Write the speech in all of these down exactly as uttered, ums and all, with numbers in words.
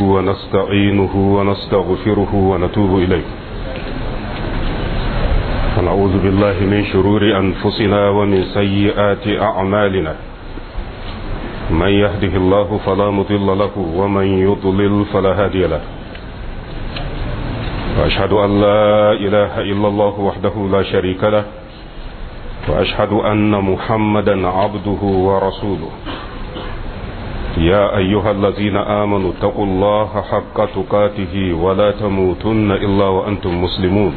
ونستعينه ونستغفره ونتوب إليه ونعوذ بالله من شرور أنفسنا ومن سيئات أعمالنا من يهده الله فلا مضل له ومن يضلل فلا هادي له وأشهد أن لا إله إلا الله وحده لا شريك له وأشهد أن محمدا عبده ورسوله يا أيها الذين آمنوا اتقوا الله حق تقاته ولا تموتن إلا وأنتم مسلمون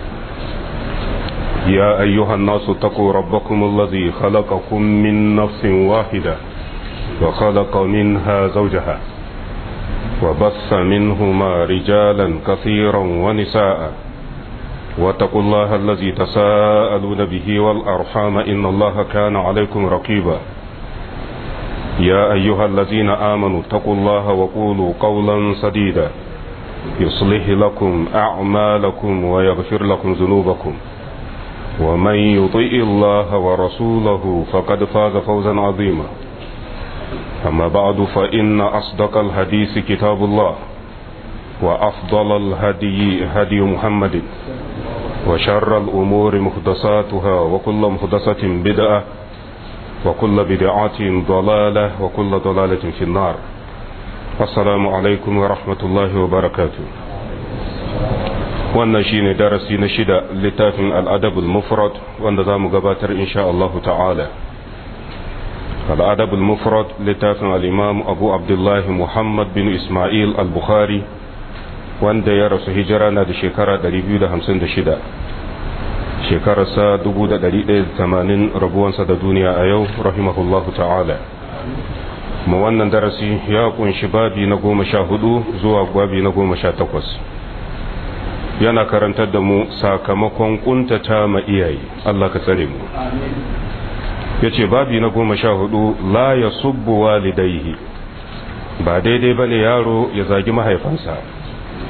يا أيها الناس اتقوا ربكم الذي خلقكم من نفس واحدة وخلق منها زوجها وبث منهما رجالا كثيرا ونساء واتقوا الله الذي تساءلون به والأرحام إن الله كان عليكم رقيبا يا أيها الذين آمنوا اتقوا الله وقولوا قولا سديدا يصلح لكم أعمالكم ويغفر لكم ذنوبكم ومن يطيع الله ورسوله فقد فاز فوزا عظيما أما بعد فإن أصدق الحديث كتاب الله وأفضل الهدي هدي محمد وشر الأمور محدثاتها وكل محدثة بدعة وكل بدعة ضلالة وكل ضلالة في النار السلام عليكم ورحمة الله وبركاته wannan shine darasi na shida littafin al'adabul mufrad wanda za mu gabatar insha Allah ta'ala al'adabul mufrad littafin al'imam abu abdullahi muhammad bin ismail al-bukhari wanda ya rasu hijira na da shekara ɗari biyu da hamsin da shida shekararsa dubu da ɗari ɗaya da tamanin rabuwansa da duniya a yau rahimahullahu ta'ala ma wannan darasi ya kunshi babi na goma sha hudu zuwa babi na goma sha takwas yana karantar da mu sakamakon kuntata ma iyaye Allah ka tsare mu ya ce babi na goma sha hudu la ya subbu walidaihi ba daidai ba ne yaro ya zagi mahaifansa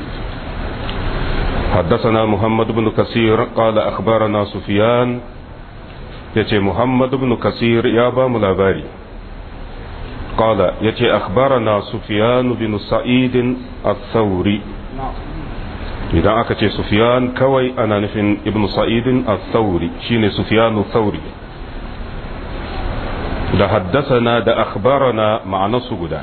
حدثنا محمد بن كثير قال أخبرنا سفيان يتي محمد بن كثير يا بام لاباري قال يتي أخبرنا سفيان بن سعيد الثوري إذا أكتي سفيان كوي أنا نفن ابن سعيد الثوري شين سفيان الثوري ده حدثنا ده أخبرنا مع نصب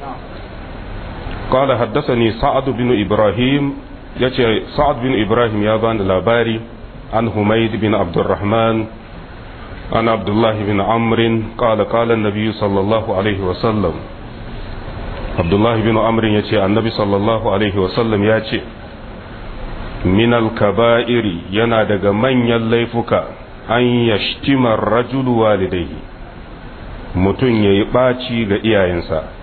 قال حدثني سعد بن إبراهيم yace sa'ad bin ibrahim ya bani labari an humayd bin abdurrahman an abdullah bin amr qala qala an-nabiy sallallahu alaihi wa sallam abdullah bin amr yace annabi sallallahu alaihi wa sallam yace min al-kaba'iri yana daga manyan laifuka an yashtima ar-rajulu walidayhi mutun yayi baci ga iyayensa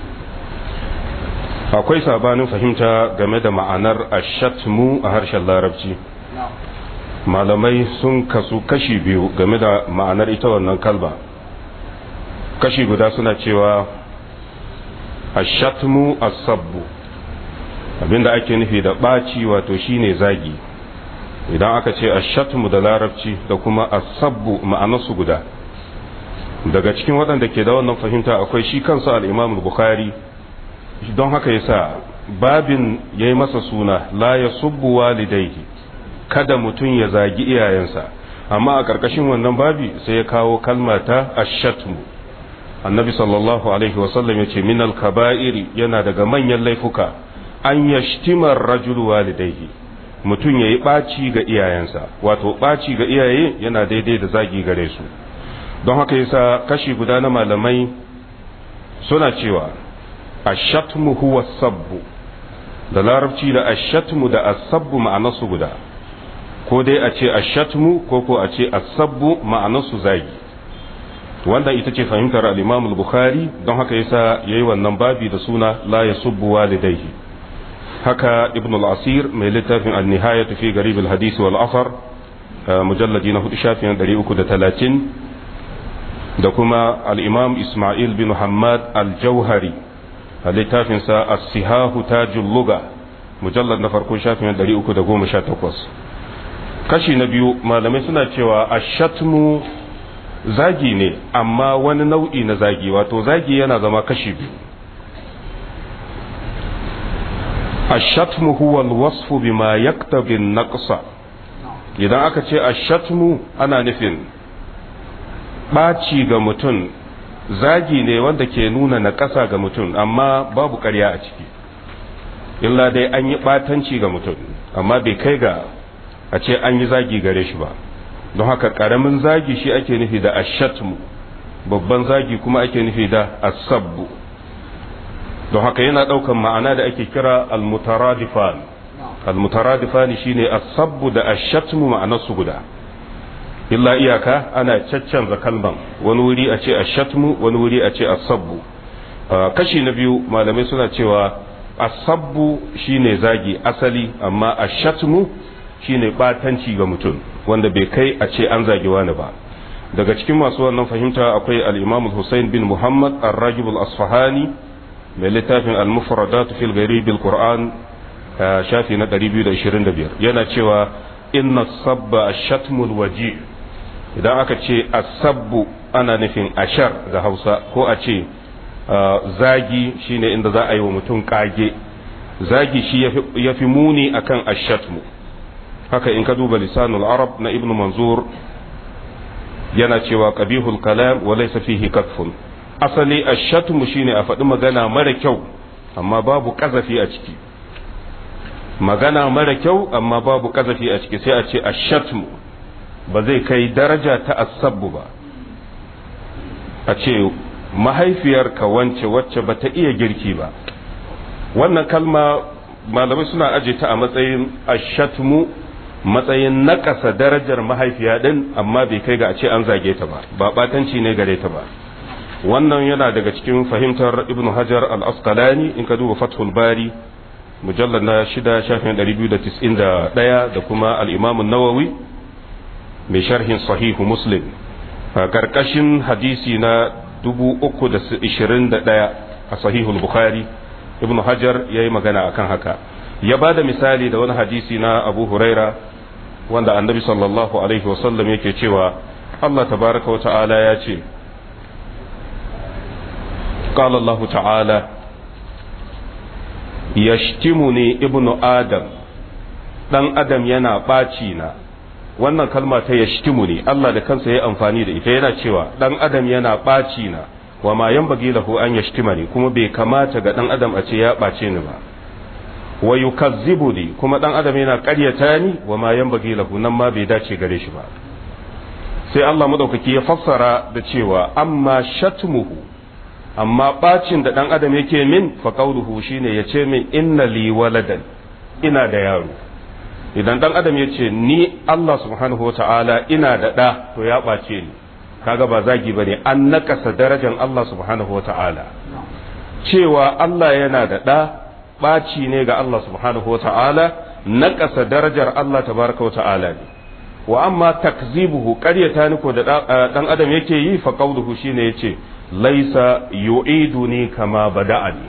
akwai sabanin fahimta game da ma'anar ashatmu a harshen larabci malamai sun kasu kashi biyu game da ma'anar ita wannan kalba kashi guda suna cewa ashatmu asabbu abinda ake nufi da ɓaci wato shine zagi idan aka ce ashatmu da larabci da kuma asabbu ma'anarsu guda daga cikin waɗanda ke da wannan fahimta akwai shi kansa al-imam al-bukhari don haka yasa babin ya yi masa suna la ya subbu walidaihi kada mutum ya zagi iyayensa amma a ƙarƙashin wannan babi sai ya kawo kalmata ashatmu annabi sallallahu alaihi wasallam ya ce minal kaba'iri yana daga manyan laifuka an yashtimar rajulu walidaihi mutum ya yi ɓaci ga iyayensa wato ɓaci ga iyaye yana daidai da zagi gare su don haka yasa kashi guda na malamai suna cewa ashatmu huwa sabbu da larabci da ashatmu da asabbu ma'anarsu guda ko dai a ce ashatmu ko ko a ce asabbu ma'anarsu zagi wanda ita ce fahimtar al-Imam al-Bukhari don haka yasa yayi wannan babi da suna la yasubbu walidayhi haka Ibn al-Asir mai littafin an-Nihayatu fi Garib al-Hadith wal Athar mujalladi na hudu shafin ɗari uku da talatin da kuma al-Imam Ismail bin Muhammad al-Jauhari a littafinsa as-sihahu tajul lugha mujallad na farko shafin ɗari uku da goma sha takwas kashi na biyu malamai suna cewa ashatmu zagi ne amma wani nau'i na zagi wato zagi yana zama kashi biyu ashatmu huwa alwasfu bima yaktabi an-naqsa idan aka ce ashatmu ana nufin ɓaci ga mutum zagi ne wanda ke nuna na ƙasa ga mutum amma babu ƙarya a ciki illa dai an yi ɓatanci ga mutum amma bai kai ga a ce an yi zagi gare shi ba don haka ƙaramin zagi shi ake nufi da ashatmu babban zagi kuma ake nufi da asabbu don haka yana ɗaukan ma'ana da ake kira almutaradifan almutaradifan shine asabbu da ashatmu ma'anarsu guda illa iyaka ana caccanza kalman wani wuri a ce ashatmu wani wuri a ce asabbu kashi na biyu malamai suna cewa asabbu shine zagi asali amma ashatmu shine batanci ga mutum wanda bai kai a ce an zagi wani ba daga cikin masu wannan fahimta akwai al-imam Hussein bin Muhammad ar-Ragib al-Asfahani mai littafin al-Mufradat fil Gharib al-Qur'an shafi na ɗari biyu da ishirin da biyar yana cewa inna sabba ashatmul waji idan aka ce asabbu ana nufin ashar da Hausa ko a ce zagi shine inda za a yi wa mutum kage zagi shi ya fi muni akan ashatmu haka in ka duba lisanul arab na ibnu manzur yana cewa qabihul kalam wa laysa fihi kadfun asali ashatmu shine a faɗi magana mara kyau amma babu kazafi a ciki magana mara kyau amma babu kazafi a ciki sai a ce ashatmu ba zai kai daraja ta asabbu ba a ce mahaifiyarka wance wacce bata iya girki ba wannan kalma malamai suna aje ta a matsayin ashatmu matsayin nakasa darajar mahaifiya din amma bai kai ga a ce an zage ta ba ba batanci ne gare ta ba wannan yana daga cikin fahimtar ibn hajar al-asqalani in ka duba fathul bari mujallad na shida shafin ɗari biyu da tis'in da ɗaya da kuma al-imam an-nawawi mai sharhin sahihu muslim a karkashin hadisi na dubu uku da ishirin da ɗaya a sahihul bukhari ibn hajar ya yi magana akan haka ya ba da misali da wani hadisi na abu huraira wanda annabi sallallahu alaihi wasallam yake cewa Allah tabaraka wa ta'ala ya ce قال الله تعالى يشتمني ابن آدم dan adam yana ɓaci na wannan kalma ta yashtimuni Allah da kansa ya amfani da ita yana cewa dan adam yana ɓaci na wa ma yanbaghi lahu an yashtimani kuma bai kamata ga dan adam a ce ya ɓace ni ba wa yukazzibuni kuma dan adam yana ƙaryata ni wa ma yanbaghi lahu nan ma bai dace gare shi ba sai Allah madaukaki ya fassara da cewa amma shatmuhu amma bacin da dan adam yake min fa qawluhu shine yace min inna li waladan ina da yaro idan dan adam yace ni Allah subhanahu wataala ina da da to ya bace ni kaga ba zagi bane an nakasa darajar Allah subhanahu wataala cewa Allah yana da da baci ne ga Allah subhanahu wataala nakasa darajar Allah tabaraka wataala ne wa amma takzibuhu qaryata ni ko da dan adam yake yi fa qawluhu shine yace laisa yu'iduni kama bada'ani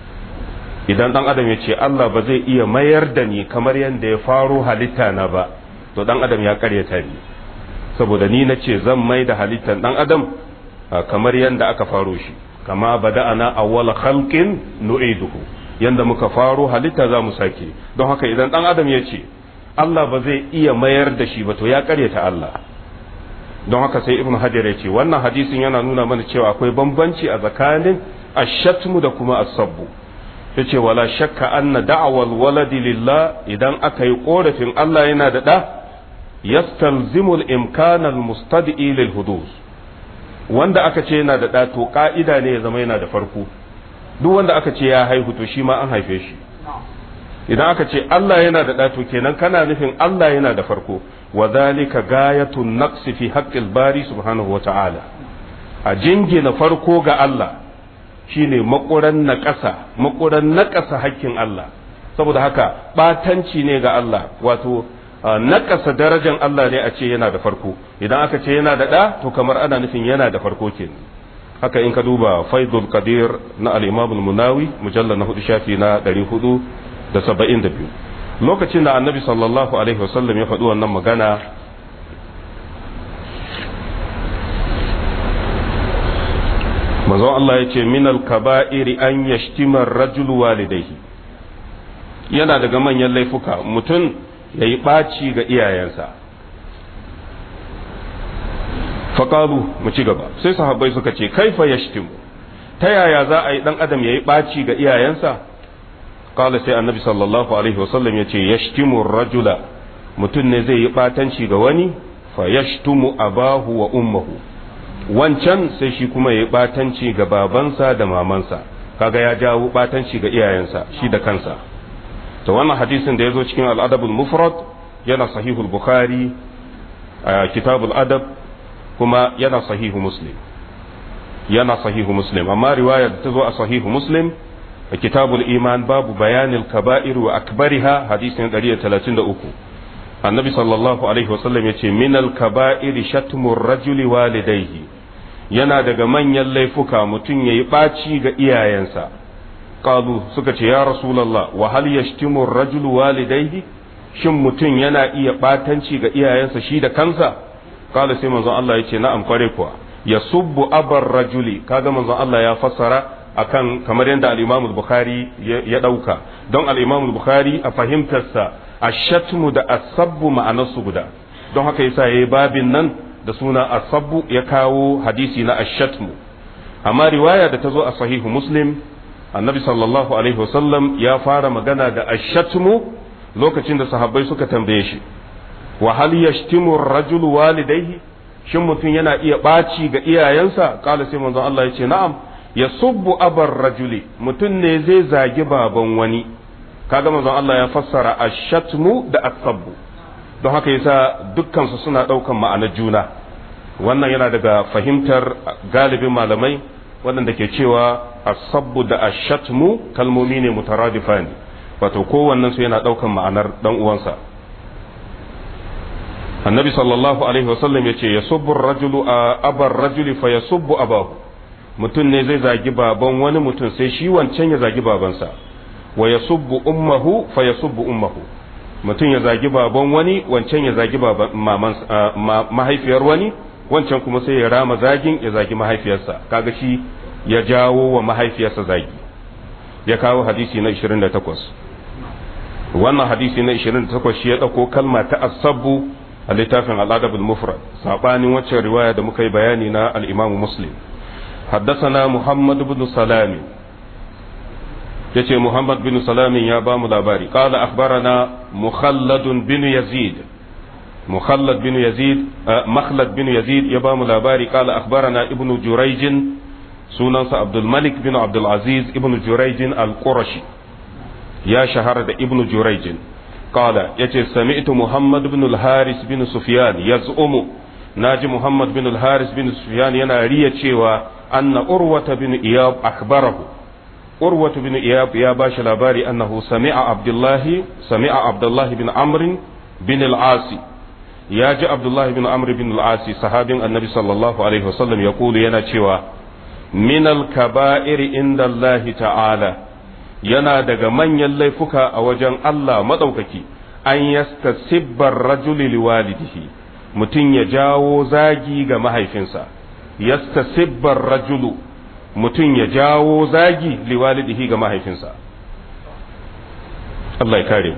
idan dan adam ya ce Allah ba zai iya mayar da ni kamar yadda ya faro halitta na ba to dan adam ya karyata ni saboda ni na ce zan mai da halittar dan adam kamar yadda aka faro shi kama bada'ana awwala khalqin nu'iduhu yanda muka faro halitta za mu sake don haka idan dan adam ya ce Allah ba zai iya mayar da shi ba to ya karyata Allah don haka sai ibn hajar ya ce wannan hadisin yana nuna mana cewa akwai bambanci a tsakanin ashatmu da kuma asabbu ya ce wala shakka anna da'awal waladi lillah idan aka yi korafin Allah yana da da yastalzimul imkana almustadi lil hudus wanda aka ce yana da da to ka'ida ne ya zama yana da farko duk wanda aka ce ya haihu to shi ma an haife shi idan aka ce Allah yana da da to kenan kana nufin Allah yana da farko وذلك غاية النقص في حق الباري سبحانه وتعالى أجنجنا فرقو غا الله shine makuran naƙasa makuran naƙasa hakkin Allah saboda haka batanci ne ga Allah wato naƙasa darajar Allah ne a ce yana da farko idan aka ce yana da ɗa to kamar ana nufin yana da farko kenan haka in ka duba Faidul Qadir na al-Imam al-Munawi mujallal na hudu shafi na ɗari hudu da saba'in da biyu lokacin da annabi sallallahu alaihi wasallam ya faɗi wannan magana manzon Allah ya ce min al-kaba'iri an yashtima ar-rajul walidayhi yana daga manyan laifuka mutum ya yi ɓaci ga iyayensa. faƙalu mu ci gaba sai sahabbai suka ce kaifa yashtimu ta yaya za a yi ɗan adam ya yi ɓaci ga iyayensa. kala sai annabi sallallahu alaihi wasallam ya ce yashtimu rajula mutum ne zai yi ɓatanci ga wani fa yashtumu abahu wa ummahu wancan sai shi kuma ya yi ɓatanci ga babansa da mamansa kaga ya jawo ɓatanci ga iyayensa shi da kansa. to wannan hadisin da ya zo cikin al'adabul mufrad yana sahihul bukhari a kitabul adab kuma yana sahihu muslim yana sahihu muslim amma riwaya da ta zo a sahihu muslim a kitabul iman babu bayanil kaba'ir wa akbariha hadisin ɗari talatin da uku annabi sallallahu alaihi wasallam yace minal kaba'ir shatmur rajuli walidayhi yana daga manyan laifuka mutum yayi ɓaci ga iyayensa. qalu suka ce ya rasulullah wa hal yashtimu ar-rajulu walidayhi shin mutum yana iya batanci ga iyayensa shi da kansa. qala sai manzon Allah yace na'am kware kuwa yasubbu abar rajuli kaga manzon Allah ya fassara akan kamar yadda al-Imam al-Bukhari ya dauka don al-Imam al-Bukhari a fahimtarsa ash-shatmu da as-sabbu ma'anarsu guda don haka yasa yayi babin nan da suna as-sabbu ya kawo hadisi na ash-shatmu amma riwaya da ta zo a sahihu muslim annabi sallallahu alaihi wasallam ya fara magana da ashatmu lokacin da sahabbai suka tambaye shi wa hal yashtimu ar-rajulu walidayhi shin mutum yana iya baci ga iyayensa kala sai manzon Allah yace na'am yasubbu abar rajuli mutum ne zai zagi baban wani kaga manzon Allah ya fassara ashatmu da as-sabbu don haka yasa dukkan su suna daukan ma'anar juna wannan yana daga fahimtar galibin malamai waɗanda ke cewa asabbu da ashatmu kalmomi ne mutaradifa ne wato kowannen su yana ɗaukan ma'anar ɗan uwansa. annabi sallallahu alaihi wasallam ya ce ya subbu rajulu a abar rajuli fa ya subbu abahu mutum ne zai zagi baban wani mutum sai shi wancan ya zagi babansa wa ya subbu ummahu fa ya subbu ummahu mutum ya zagi baban wani wancan ya zagi mahaifiyar wani wancan kuma sai ya rama zagin ya zagi mahaifiyarsa kaga shi ya jawo wa mahaifiyarsa zagi ya kawo hadisi na ishirin da takwas wannan hadisi na ishirin da takwas shi ya dauko kalma ta asabbu a littafin al-adab al-mufrad sabanin wacce riwaya da muka yi bayani na al-imam muslim حدثنا محمد بن سلام يتي محمد بن سلام يا بام لاباري قال أخبرنا مخلد بن يزيد مخلد بن يزيد آه مخلد بن يزيد يا بام لاباري قال أخبرنا ابن جريج سنن عبد الملك بن عبد العزيز ابن جريج القرشي يا شهر ابن جريج قال يتي سمعت محمد بن الحارث بن سفيان يزعم ناجي محمد بن الحارث بن سفيان yana riya cewa anna urwata bin iyab akhbarahu urwatu bin iyab ya bashi labari annahu sami'a abdullahi sami'a abdullahi bin amr bin al-as ya ji abdullahi bin amr bin al-as sahabin annabi sallallahu alaihi wasallam yaqulu yana cewa min al-kaba'ir inda Allah ta'ala yana daga manyan laifuka a wajen Allah madaukaki an yastasibba ar-rajulu liwalidihi mutum ya jawo zagi ga mahaifinsa yastasibbar rajulu mutum ya jawo zagi liwalidihi ga mahaifinsa Allah ya kare mu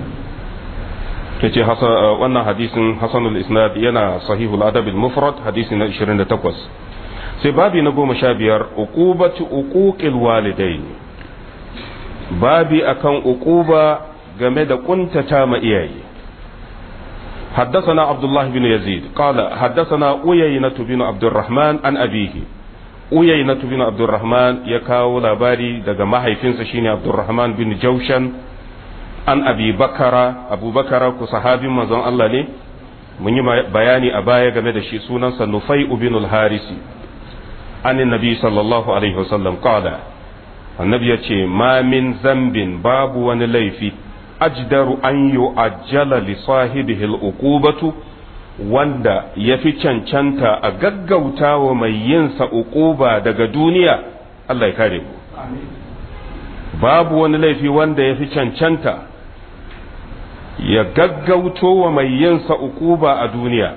yace wannan hadisin hasanul isnad yana sahihul adab al mufrad hadisi na ishirin da takwas sai babi na goma sha biyar uqubatu uquqil walidain babi akan uquba game da kuntata ma iyaye حدثنا عبد الله بن يزيد قال حدثنا أيينة بن عبد الرحمن عن أبيه أيينة بن عبد الرحمن يكاو لاباري دغ محيفين شيني عبد الرحمن بن جوشن عن أبي بكر أبو بكر كصحابي مزون الله ne mun yi bayani a baya game da shi sunansa Nufai bin al-Harisi an annabi sallallahu alaihi wasallam qala annabi yace ma min zambin babu wani laifi ajdaru an yu'ajjala li sahibihi al-uqubatu wanda yafi cancanta a gaggauta wa mai yin sa uquba daga duniya Allah ya kare ku babu wani laifi wanda yafi cancanta ya gaggauto wa mai yin sa uquba a duniya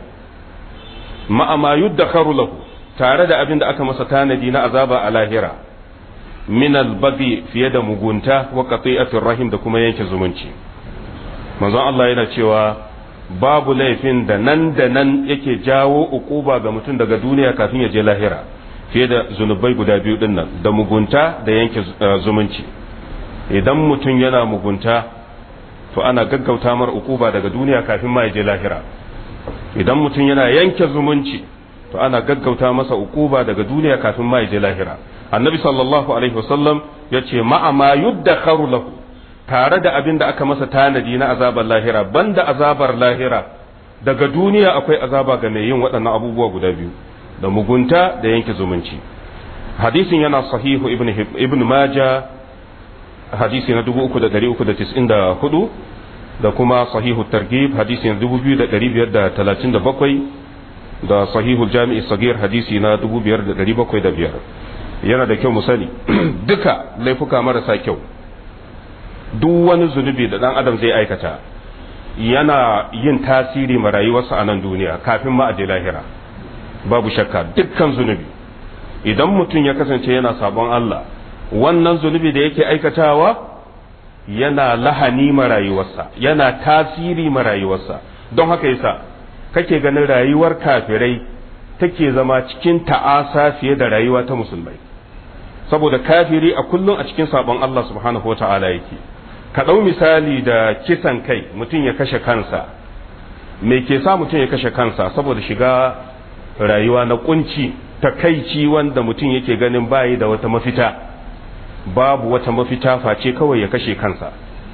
ma'a ma yuddakharu lahu tare da abin da aka masa tanadi na azaba a lahira min al-baghi fiye da mugunta wa qati'atir rahim da kuma yanke zumunci manzon Allah yana cewa babu laifin da nan da nan yake jawo ukuba ga mutum daga duniya kafin ya je lahira fiye da zunubai guda biyu din nan da mugunta da yanke zumunci idan mutum yana mugunta to ana gaggauta mar ukuba daga duniya kafin ma ya je lahira idan mutum yana yanke zumunci to ana gaggauta masa ukuba daga duniya kafin ma ya je lahira annabi sallallahu alaihi wasallam yace ma'a ma yuddakharu lahu tare da abin da aka masa tanadi na azabar lahira banda azabar lahira daga duniya akwai azaba ga mai yin waɗannan abubuwa guda biyu da mugunta da yanke zumunci hadisin yana sahihu ibn ibn majah hadisi na dubu uku da ɗari uku da tis'in da hudu da kuma sahihu targhib hadisi na dubu biyu da ɗari biyar da talatin da bakwai da sahihu jami'i sagir hadisi na dubu biyar da ɗari bakwai da biyar yana da kyau mu sani duka laifuka marasa kyau duk wani zunubi da dan adam zai aikata yana yin tasiri ma rayuwarsa a nan duniya kafin ma a je lahira babu shakka dukkan zunubi idan mutum ya kasance yana sabon Allah wannan zunubi da yake aikatawa yana lahani ma rayuwarsa yana tasiri ma rayuwarsa don haka yasa kake ganin rayuwar kafirai take zama cikin ta'asa fiye da rayuwa ta musulmai saboda kafiri a kullum a cikin sabon Allah subhanahu wata'ala yake ka ɗau misali da kisan kai mutum ya kashe kansa me ke sa mutum ya kashe kansa saboda shiga rayuwa na kunci takaici wanda mutum yake ganin bayi da wata mafita babu wata mafita face kawai ya kashe kansa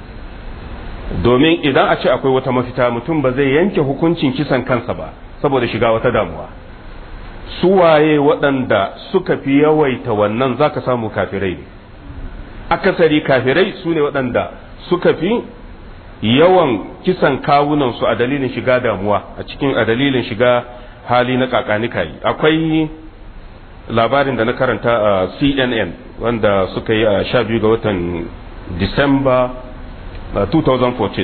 domin idan a ce akwai wata mafita mutum ba zai yanke hukuncin kisan kansa ba saboda shiga wata damuwa suwaye waɗanda suka fi yawaita wannan zaka samu kafirai ne akasari kafirai su ne waɗanda suka fi yawan kisan kawunansu a dalilin shiga damuwa a cikin a dalilin shiga hali na kakanikayi akwai labarin da na karanta a C N N wanda suka yi a sha biyu ga watan Disamba twenty fourteen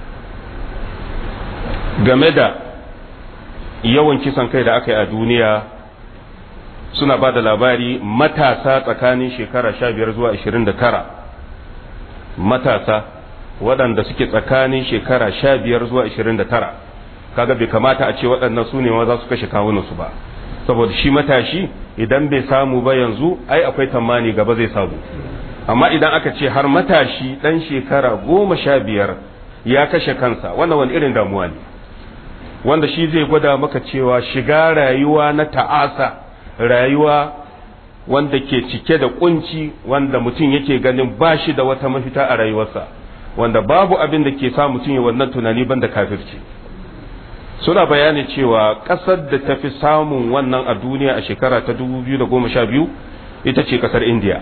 game da yawan kisan kai da aka yi a duniya suna ba da labari matasa tsakanin shekara sha biyar zuwa ashirin da tara matasa waɗanda suke tsakanin shekara sha biyar zuwa ashirin da tara kaga bai kamata a ce waɗannan su ne ma za su kashe kawunansu ba saboda shi matashi idan bai samu ba yanzu ai akwai tamani gaba zai samu amma idan aka ce har matashi ɗan shekara goma sha biyar ya kashe kansa wannan wani irin damuwa ne wanda shi zai gwada maka cewa shiga rayuwa na ta'asa rayuwa wanda ke cike da kunci wanda mutum yake ganin ba shi da wata mafita a rayuwarsa wanda babu abin da ke sa mutum ya wannan tunani banda kafirci suna bayani cewa ƙasar da ta fi samun wannan a duniya a shekara ta dubu biyu da goma sha biyu ita ce ƙasar indiya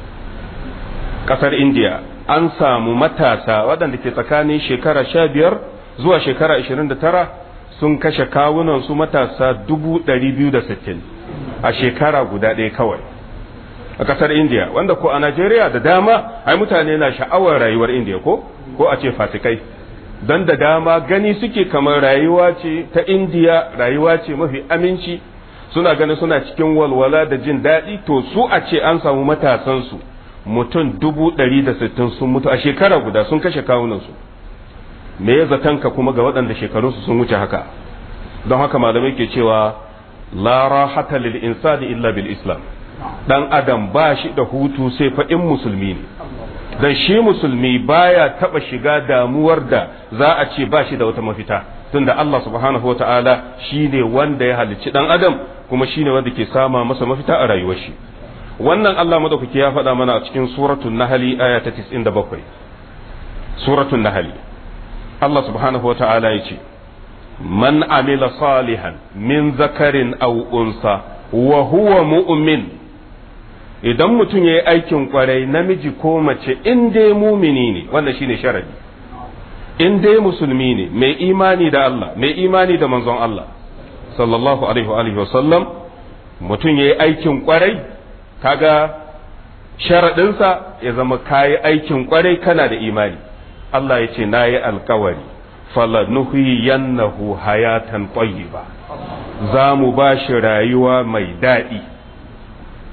ƙasar indiya an samu matasa waɗanda ke tsakanin shekara sha biyar zuwa shekara ashirin da tara sun kashe kawunan su matasa dubu ɗari biyu da sittin a shekara guda ɗaya kawai a ƙasar indiya wanda ko a najeriya da dama ai mutane na sha'awar rayuwar indiya ko ko a ce fasikai don da dama gani suke kamar rayuwa ce ta indiya rayuwa ce mafi aminci suna ganin suna cikin walwala da jin daɗi to su a ce an samu matasansu mutum dubu ɗari da sittin sun mutu a shekara guda sun kashe kawunansu me ya zatanka kuma ga waɗanda shekarunsu sun wuce haka don haka malamai ke cewa la rahata lil insani illa bil islam dan adam ba shi da hutu sai fa in musulmi ne dan shi musulmi baya taba shiga damuwar da za a ce ba shi da wata mafita tunda Allah subhanahu wataala shine wanda ya halicci dan adam kuma shine wanda ke sama masa mafita a rayuwar shi wannan Allah madaukaki ya faɗa mana a cikin suratul nahl aya ta tis'in da bakwai suratul nahl Allah subhanahu wataala yace man amila salihan min zakarin aw unsa wa huwa mu'min idan mutum yayi aikin kwarai namiji ko mace in dai mumini ne wannan shine sharadi in dai musulmi ne mai imani da Allah mai imani da manzon Allah sallallahu alaihi wa alihi wasallam mutum yayi aikin kwarai kaga sharadin sa ya zama kai aikin kwarai kana da imani Allah yace nayi alkawari falanuhiyannahu hayatan tayyiba za mu ba shi rayuwa mai daɗi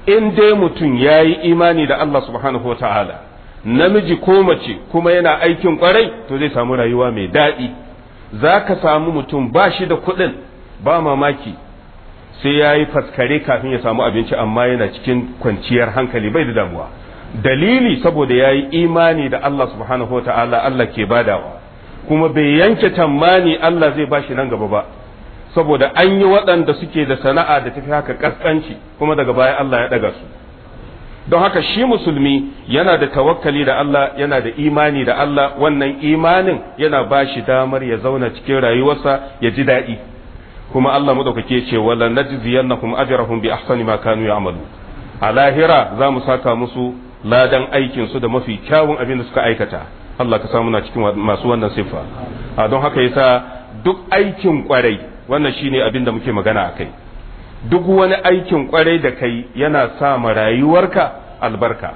in dai mutum ya yi imani da Allah subhanahu wa ta'ala namiji ko mace kuma yana aikin kwarai to zai samu rayuwa mai daɗi. za ka samu mutum ba shi da kuɗin ba mamaki sai ya yi faskare kafin ya samu abinci amma yana cikin kwanciyar hankali bai da damuwa. dalili saboda ya yi imani da Allah subhanahu wa ta'ala Allah ke badawa kuma bai yanke tammani Allah zai bashi nan gaba ba saboda an yi waɗanda suke da sana'a da tafi haka kaskanci kuma daga baya Allah ya ɗaga su. don haka shi musulmi yana da tawakkali da Allah yana da imani da Allah wannan imanin yana bashi damar ya zauna cikin rayuwarsa ya ji daɗi kuma Allah madaukake ce wala najziyannahum ajrahum bi ahsani ma kanu ya'malu a lahira za mu saka musu ladan aikin su da mafi kyawun abin da suka aikata. Allah ka samu na cikin masu wannan siffa. a don haka yasa duk aikin kwarai wannan shine abin da muke magana akai. duk wani aikin kwarai da kai yana sa ma rayuwarka albarka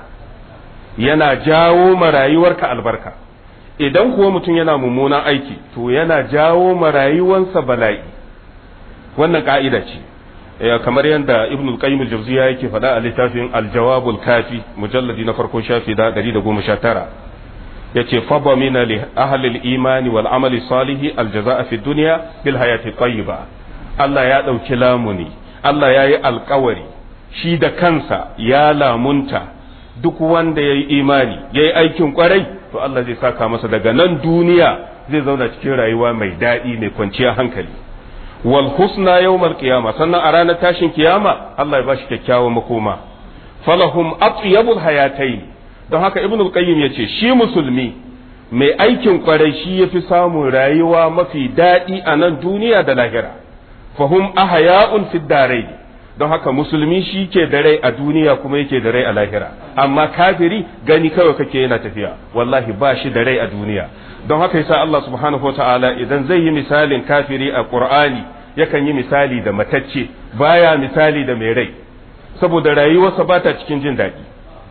yana jawo ma rayuwarka albarka. idan kuwa mutum yana mummunan aiki to yana jawo ma rayuwarsa bala'i. wannan ka'ida ce kamar yadda ibn al-qayyim al-jawziya yake faɗa a littafin al-jawab al-kafi mujalladi na farko shafi da ɗari da goma sha tara yace fa ba min li ahli al-iman wal amali salih al-jazaa fi dunya bil hayati tayyiba. Allah ya dauki lamuni Allah ya yi alkawari shi da kansa ya lamunta duk wanda ya yi imani ya yi aikin kwarai to Allah zai saka masa daga nan duniya zai zauna cikin rayuwa mai daɗi mai kwanciyar hankali. wal husna yawmal qiyama sannan a ranar tashin kiyama Allah ya bashi kyakkyawan makoma. falahum atyabul hayatayn don haka ibnu qayyim yace shi musulmi mai aikin kwarai shi yafi samun rayuwa mafi daɗi a nan duniya da lahira. fahum ahya'un fid darain don haka musulmi shi ke da rai a duniya kuma yake da rai a lahira amma kafiri gani kawai kake yana tafiya wallahi ba shi da rai a duniya. don haka yasa Allah subhanahu wataala idan zai yi misalin kafiri a Qur'ani yakan yi misali da matacce baya misali da mai rai saboda rayuwarsa ba ta cikin jin daɗi.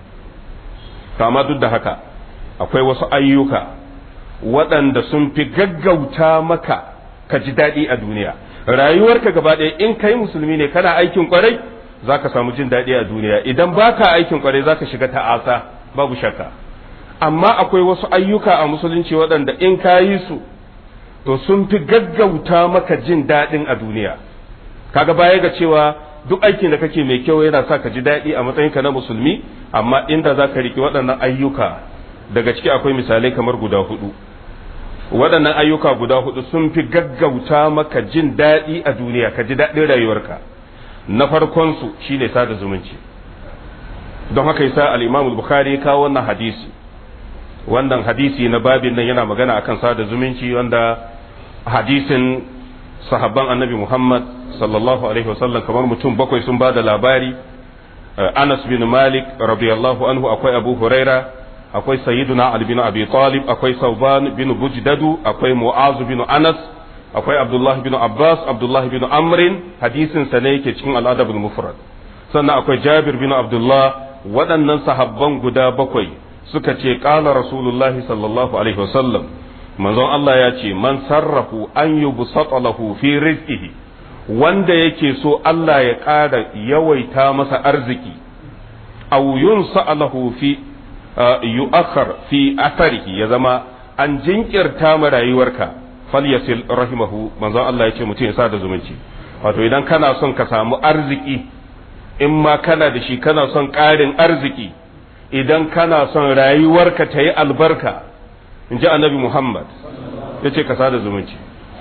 kama duk da haka akwai wasu ayyuka waɗanda sun fi gaggauta maka ka ji daɗi a duniya. rayuwarka gaba ɗaya in kai musulmi ne kana aikin kwarai zaka samu jin daɗi a duniya idan baka aikin kwarai zaka shiga ta'asa babu shakka. amma akwai wasu ayyuka a musulunci waɗanda in ka yi su to sun fi gaggauta maka jin daɗin a duniya. kaga baya ga cewa duk aikin da kake mai kyau yana sa ka ji daɗi a matsayinka na musulmi amma inda za ka riƙe waɗannan ayyuka daga ciki akwai misalai kamar guda hudu. waɗannan ayyuka guda hudu sun fi gaggauta maka jin daɗi a duniya ka ji daɗin rayuwarka. na farkon su shine sada zumunci. don haka yasa al-Imam al-Bukhari ya kawo wannan hadisi wannan hadisi na babin nan yana magana akan sada zumunci wanda hadisin sahabban annabi Muhammad sallallahu alaihi wasallam kamar mutum bakwai sun bada labari. Anas bin Malik radiyallahu anhu, akwai Abu Huraira, akwai Sayyiduna Ali bin Abi Talib, akwai Sauban bin Bujdadu, akwai Mu'az bin Anas, akwai Abdullah bin Abbas, Abdullah bin Amrin, hadisin sa ne yake cikin al-Adab al-Mufrad. Sannan akwai Jabir bin Abdullah. Waɗannan sahabban guda bakwai suka ce qala Rasulullahi sallallahu alaihi wasallam, manzon Allah ya ce man sarrafu an yubsata lahu fi rizqihi, wanda yake so Allah ya ƙara yawaita masa arziki, aw yunsa lahu fi yu'akhkhar fi atharihi, ya zama an jinkirta ma rayuwarka, falyasil rahimahu, manzon Allah ya ce mutum ya sada zumunci. Wato idan kana son ka samu arziki, in ma kana da shi kana son ƙarin arziki, idan kana son rayuwarka ta yi albarka, in ji annabi Muhammad ya ce ka sada zumunci.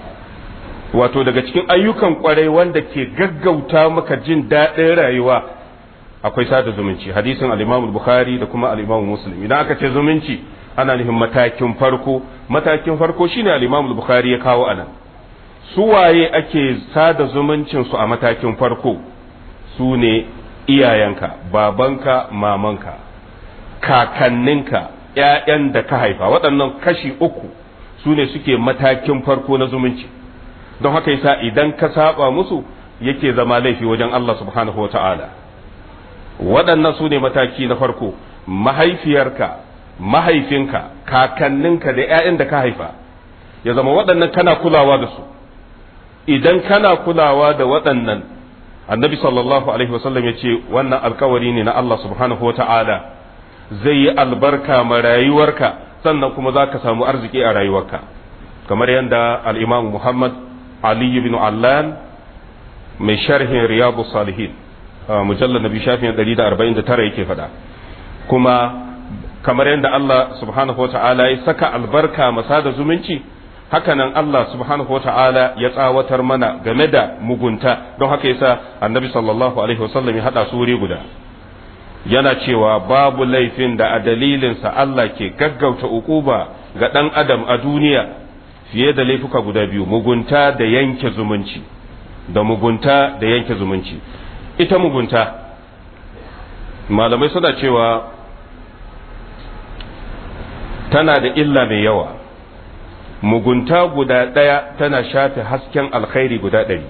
Wato daga cikin ayyukan kwarai wanda ke gaggauta maka jin daɗin rayuwa akwai sada zumunci. Hadisin al-Imam Bukhari da kuma al-Imam Muslim. Idan aka ce zumunci ana nufin matakin farko, matakin farko shine al-Imam Bukhari ya kawo anan. Su waye ake sada zumuncin su a matakin farko? Su ne iyayenka, babanka, mamanka, kakanninka, ‘ya'yan da ka haifa. Waɗannan kashi uku su ne suke matakin farko na zumunci. Don haka yasa idan ka saba musu yake zama laifi wajen Allah subhanahu wa ta'ala. Waɗannan su ne mataki na farko, mahaifiyarka, mahaifinka, kakanninka da ‘ya'yan da ka haifa, ya zama waɗannan kana kulawa da su. Idan kana kulawa da waɗannan annabi sallallahu alaihi wasallam ya ce wannan alkawari ne na Allah subhanahu wa ta'ala zai yi albarka ma rayuwarka sannan kuma za ka samu arziki a rayuwarka kamar yadda al-imam Muhammad Ali ibn Allan mai sharhin Riyadu Salihin mujallal nabi shafin ɗari da arba'in da tara yake faɗa kuma kamar yadda Allah subhanahu wa ta'ala ya saka albarka masa da zumunci hakanan Allah subhanahu wa ta'ala ya tsawatar mana game da mugunta don haka yasa annabi sallallahu alaihi wasallam ya hada su wuri guda yana cewa babu laifin da a dalilinsa Allah ke gaggauta ukuba ga dan adam a duniya fiye da laifuka guda biyu mugunta da yanke zumunci da mugunta da yanke zumunci ita mugunta malamai suna cewa tana da illa mai yawa mugunta guda ɗaya tana shafe hasken alkhairi guda ɗari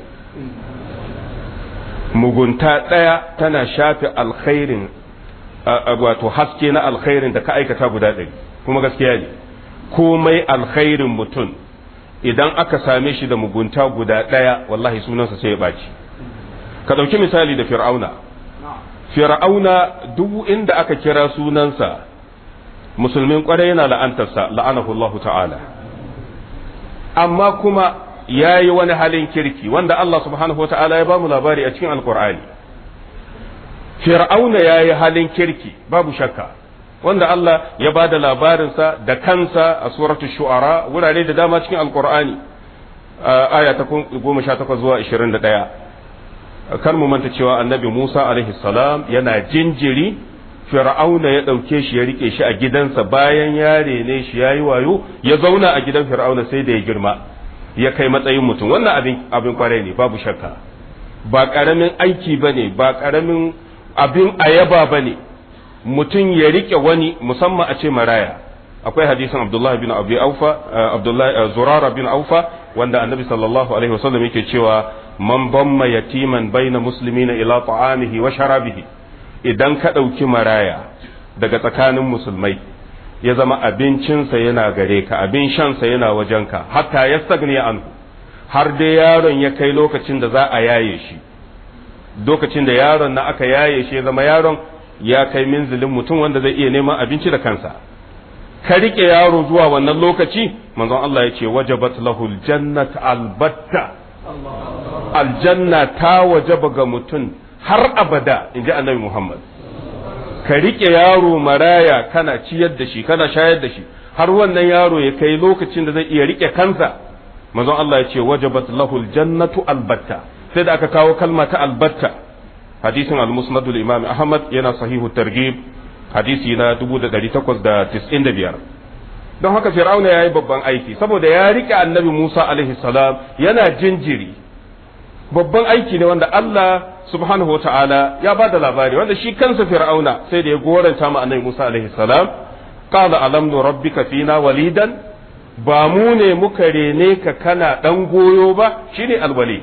mugunta ɗaya tana shafe alkhairin wato haske na alkhairin da ka aikata guda ɗari kuma gaskiya ne komai alkhairin mutum idan aka same shi da mugunta guda ɗaya wallahi sunansa sai ya ɓaci ka ɗauki misali da fir'auna fir'auna duk inda aka kira sunansa musulmin kwarai yana la'antarsa la'anahu Allah ta'ala amma kuma ya yi wani halin kirki wanda Allah subhanahu wa ta'ala ya ba mu labari a cikin alkur'ani fir'auna ya yi halin kirki babu shakka wanda Allah ya ba da labarinsa da kansa a suratu shu'ara wurare da dama cikin alkur'ani aya ta goma sha takwas zuwa ashirin da ɗaya kar mu manta cewa annabi Musa alaihi salam yana jinjiri fir'auna ya ɗauke shi ya rike shi a gidansa bayan ya rene shi ya yi wayo ya zauna a gidan fir'auna sai da ya girma ya kai matsayin mutum wannan abin abin kwarai ne babu shakka ba ƙaramin aiki ba ne ba ƙaramin abin ayaba ba ne mutum ya rike wani musamman a ce maraya akwai hadisin abdullahi bin abi aufa abdullahi zurara bin aufa wanda annabi sallallahu alaihi wasallam yake cewa man bamma yatiman baina muslimina ila ta'amihi wa sharabihi idan ka ɗauki maraya daga tsakanin musulmai ya zama abincinsa yana gare ka abin shansa yana wajenka hatta ya stagni anhu har dai yaron ya kai lokacin da za a yaye shi lokacin da yaron na aka yaye shi ya zama yaron ya kai minzilin mutum wanda zai iya neman abinci da kansa ka rike yaro zuwa wannan lokaci manzon Allah ya ce wajabat lahul jannat albatta aljanna ta wajaba ga mutum har abada in ji annabi Muhammad ka rike yaro maraya kana ciyar da shi kana shayar da shi har wannan yaro ya kai lokacin da zai iya rike kansa manzon Allah ya ce wajabat lahul jannatu albatta sai da aka kawo kalma ta albatta hadisin al-musnad al-imam Ahmad yana sahihu targhib hadisi na dubu da ɗari takwas da tis'in da biyar don haka fir'auna ya yi babban aiki saboda ya rike annabi Musa alaihi salam yana jinjiri babban aiki ne wanda Allah subhanahu wa ta'ala ya ba da labari wanda shi kansa fir'auna sai da ya goranta ma annabi Musa alaihi salam qala alam rabbika fina walidan ba mu ne muka rene ka kana dan goyo ba shine alwali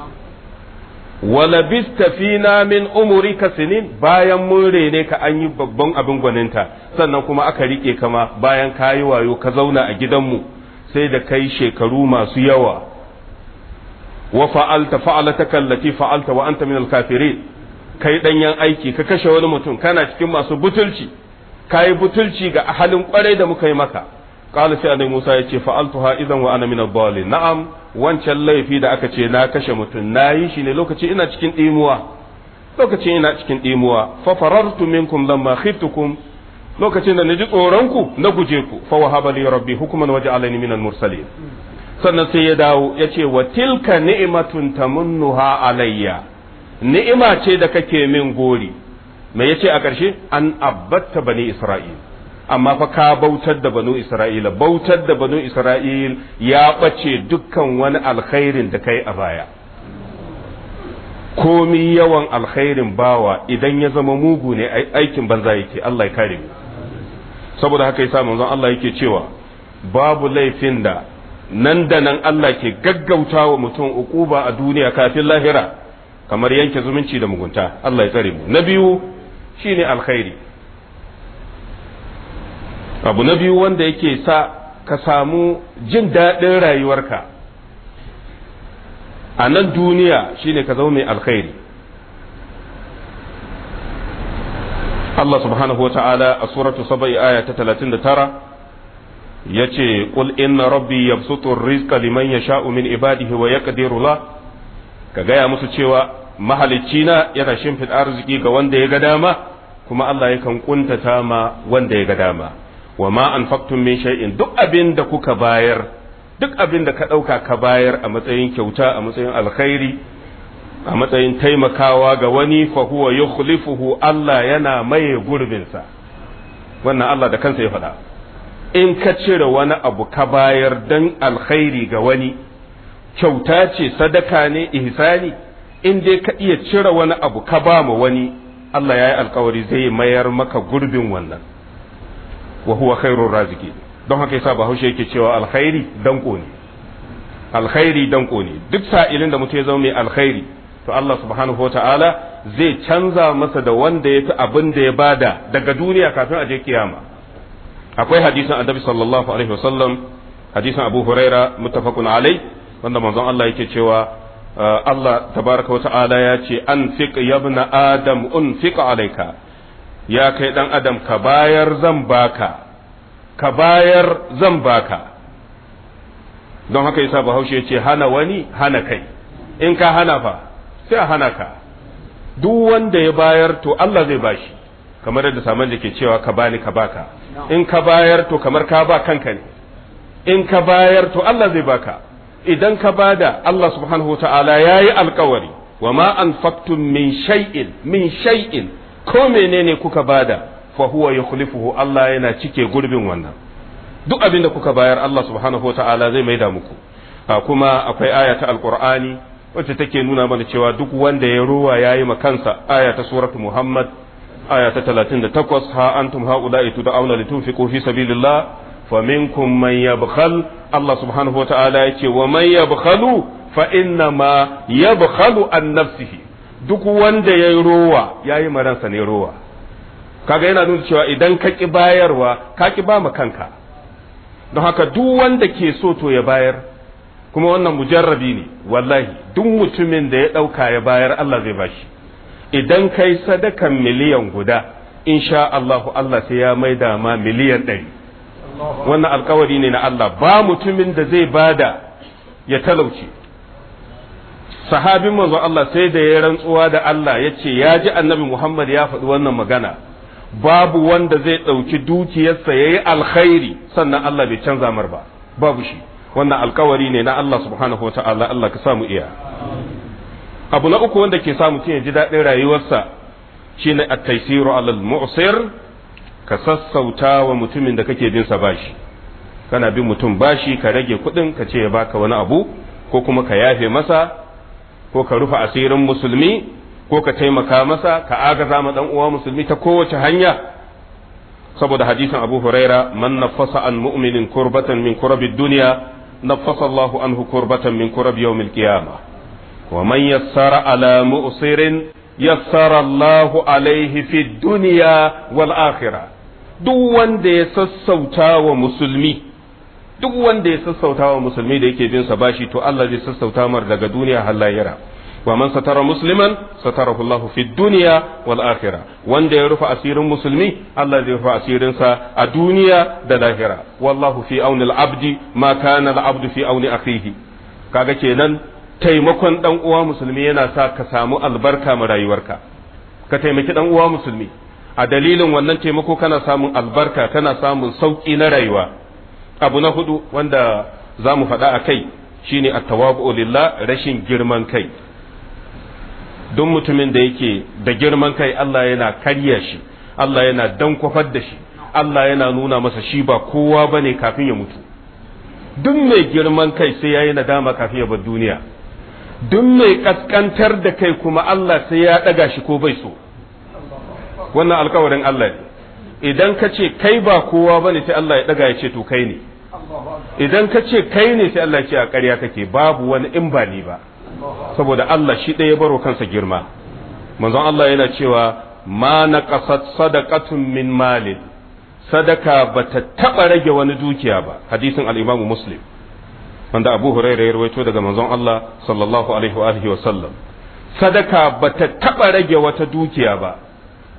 wala bista fina min umurika sinin bayan mun rene ka an yi babban abin gwaninta sannan kuma aka rike kama bayan kayi wayo ka zauna a gidanmu sai da kai shekaru masu yawa wa fa'alta fa'alataka allati fa'alta wa anta min al-kafirin kai danyen aiki ka kashe wani mutum kana cikin masu butulci kai butulci ga halin kwarai da muka yi maka qala sai annabi Musa yace fa'altuha idan wa ana min ad-dallin na'am wancan laifi da aka ce na kashe mutum nayi shi ne lokaci ina cikin dimuwa lokacin ina cikin dimuwa fa farartu minkum lamma khiftukum lokacin da naji tsoron ku na guje ku fa wahaba li rabbi hukman waja'alani min al-mursalin sannan sai ya dawo ya ce wa tilka ni'matun tamunnuha alayya ni'ima ce da kake min gori me yace a ƙarshe an abbatta bani isra'il amma fa ka bautar da banu isra'ila bautar da banu isra'il ya bace dukkan wani alkhairin da kai a baya komi yawan alkhairin bawa idan ya zama mugu ne aikin banza yake Allah ya kare mu saboda haka yasa manzon Allah yake cewa babu laifin da nan da nan Allah ke gaggauta wa mutum ukuba a duniya kafin lahira kamar yanke zumunci da mugunta Allah ya tsare mu na biyu shine alkhairi abu na biyu wanda yake sa ka samu jin daɗin rayuwarka a nan duniya shine ka zama mai alkhairi Allah subhanahu wa ta'ala a suratu saba'i aya ta talatin da tara ya ce qul inna rabbi yabsutu rizqa liman yasha'u min ibadihi wa yaqdiru la ka gaya musu cewa mahaliccina yana shimfiɗa arziki ga wanda ya ga dama kuma Allah yakan kuntata ma wanda ya ga dama wa ma anfaqtum min shay'in duk abin da kuka bayar duk abin da ka ɗauka ka bayar a matsayin kyauta a matsayin alkhairi a matsayin taimakawa ga wani fa huwa yukhlifuhu Allah yana maye gurbinsa wannan Allah da kansa ya faɗa in ka cire wani abu ka bayar dan alkhairi ga wani kyauta ce sadaka ne ihsani in dai ka iya cire wani abu ka ba ma wani Allah ya yi alkawari zai mayar maka gurbin wannan wa huwa khairur raziqin don haka yasa Bahaushe yake cewa alkhairi danko ne alkhairi danko ne duk sa'ilin da mutum ya zama mai alkhairi to Allah subhanahu wataala zai canza masa da wanda ya fi abin da ya bada daga duniya kafin a je kiyama akwai hadisin annabi sallallahu alaihi wasallam hadisin Abu Huraira muttafaqun alai wanda manzon Allah yake cewa Allah tabaraka wataala ya ce anfiq yabna adam unfiq alayka ya kai dan adam ka bayar zan baka ka bayar zan baka don haka yasa Bahaushe ya ce hana wani hana kai in ka hana fa sai a hana ka duk wanda ya bayar to Allah zai bashi kamar yadda saman da ke cewa ka bani ka baka in ka bayar to kamar ka ba kanka ne in ka bayar to Allah zai baka idan ka bada Allah subhanahu wataala yayi alkawari wa ma anfaqtum min shay'in min shay'in ko menene kuka bada fa huwa yukhlifuhu Allah yana cike gurbin wannan duk abin da kuka bayar Allah subhanahu wataala zai maida muku kuma akwai aya ta alqur'ani wacce take nuna mana cewa duk wanda ya ruwa yayi ma kansa aya ta suratu Muhammad aya ta talatin da takwas ha antum haula'i tud'auna litunfiqu fi sabilillah faminkum man yabkhal Allah subhanahu wataala yace wa man yabkhalu fa inna ma yabkhalu an nafsihi duk wanda yayi ruwa yayi maransa ne ruwa kaga yana nuna cewa idan ka ki bayarwa ka ki ba ma kanka don haka duk wanda ke so to ya bayar kuma wannan mujarrabi ne wallahi duk mutumin da ya dauka ya bayar Allah zai bashi idan kai sadakan miliyan guda insha Allah Allah sai ya maida ma miliyan ɗari wannan alkawari ne na Allah ba mutumin da zai bada ya talauce sahabin manzo Allah sai da ya rantsuwa da Allah ya ce ya ji annabi Muhammad ya faɗi wannan magana babu wanda zai ɗauki dukiyarsa ya yi alkhairi sannan Allah bai canza mar ba babu shi wannan alkawari ne na Allah subhanahu wa ta'ala Allah ka samu iya abu na uku wanda ke sa mutum ya ji daɗin rayuwarsa shine at-taysiru alal mu'sir ka sassauta wa mutumin da kake bin sa bashi kana bin mutum bashi ka rage kuɗin ka ce ya baka wani abu ko kuma ka yafe masa ko ka rufe asirin musulmi ko ka taimaka masa ka agaza ma dan uwa musulmi ta kowace hanya saboda hadisin Abu Huraira man nafasa an mu'minin kurbatan min kurabi dunya nafasa Allahu anhu kurbatan min kurabi yawmil qiyamah wa man yassara ala mu'sirin yassara Allahu alaihi fid dunya wal akhirah duk wanda ya sassauta wa musulmi duk wanda ya sassauta wa musulmi da yake bin sa bashi to Allah zai sassauta mar daga duniya har lahira wa man satara musliman satarahu Allahu fid dunya wal akhirah wanda ya rufe asirin musulmi Allah zai rufe asirin sa a duniya da lahira wallahu fi auni al abdi ma kana al abdu fi auni akhihi kaga kenan taimakon dan uwa musulmi yana sa ka samu albarka ma rayuwarka ka taimaki dan uwa musulmi a dalilin wannan taimako kana samun albarka kana samun sauki na rayuwa abu na hudu wanda za mu faɗa a kai shine at-tawabu lillah rashin girman kai don mutumin da yake da girman kai Allah yana karya shi Allah yana dankwafar da shi Allah yana nuna masa shi ba kowa bane kafin ya mutu duk mai girman kai sai yayi nadama kafin ya bar duniya duk mai kaskantar da kai kuma Allah sai ya daga shi ko bai so wannan alkawarin Allah ne idan ka ce kai ba kowa bane sai Allah ya daga ya ce to kai ne idan ka ce kai ne sai Allah ya ce a ƙarya kake babu wani in ba ni ba saboda Allah shi ɗaya baro kansa girma manzon Allah yana cewa ma naqasat sadaqatun min malin sadaka bata taba rage wani dukiya ba hadisin al-Imam Muslim wanda Abu Hurairah ya rawaito daga manzon Allah sallallahu alaihi wa alihi wa sallam sadaka bata taba rage wata dukiya ba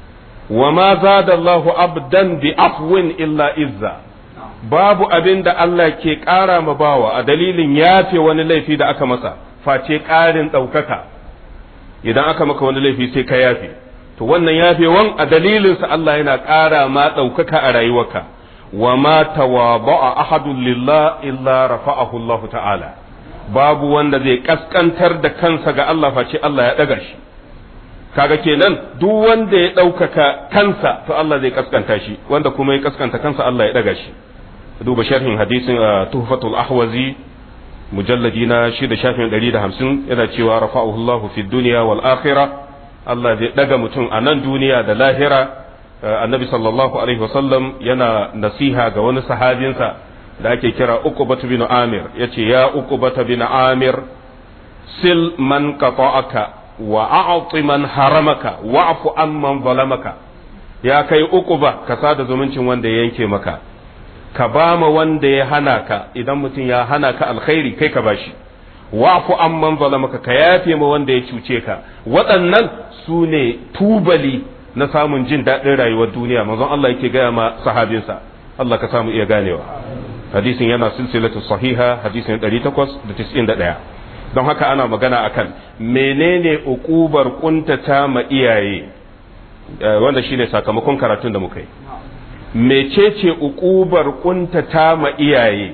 wa ma zada Allahu abdan bi afwin illa izza, babu abin da Allah ke ƙara ma bawa a dalilin yafe wani laifi da aka masa face ƙarin ɗaukaka. Idan aka maka wani laifi sai ka yafe, to wannan yafewan a dalilinsa Allah yana ƙara ma ɗaukaka a rayuwarka. wa ma tawada'a ahadun lillah illa rafa'ahu Allah ta'ala, babu wanda zai kaskantar da kansa ga Allah face Allah ya ɗaga shi. Kaga kenan duk wanda ya ɗaukaka kansa to Allah zai kaskanta shi, wanda kuma ya kaskanta kansa Allah ya ɗaga shi. Duba sharhin hadisin Tuhfatul Ahwazi mujalladi na shida shafin ɗari da hamsin yana cewa rafa'ahu Allah fi dunya wal akhirah, Allah zai ɗaga mutum a nan duniya da lahira. Annabi sallallahu alaihi wasallam yana nasiha ga wani sahabinsa da ake kira Uqbatu bin Amir, yace ya Uqbatu bin Amir, sil man qata'aka wa a'ti man haramaka wa'fu amman zalamaka. Ya kai Uqba, ka sada zumuncin wanda ya yanke maka, ka bama wanda ya hana ka, idan mutum ya hana ka alkhairi kai ka bashi, wa'fu amman zalamaka, ka yafe ma wanda ya cuce ka. Waɗannan su ne tubali na samun jin daɗin rayuwar duniya. Manzon Allah yake gaya ma sahabinsa, Allah ka samu iya ganewa. Hadisin yana silsilatu sahiha, hadisin ɗari takwas da tis'in da ɗaya. Don haka ana magana akan menene uƙubar kuntata ma iyaye, wanda shine sakamakon karatun da muka yi. Mecece uƙubar kuntata ma iyaye?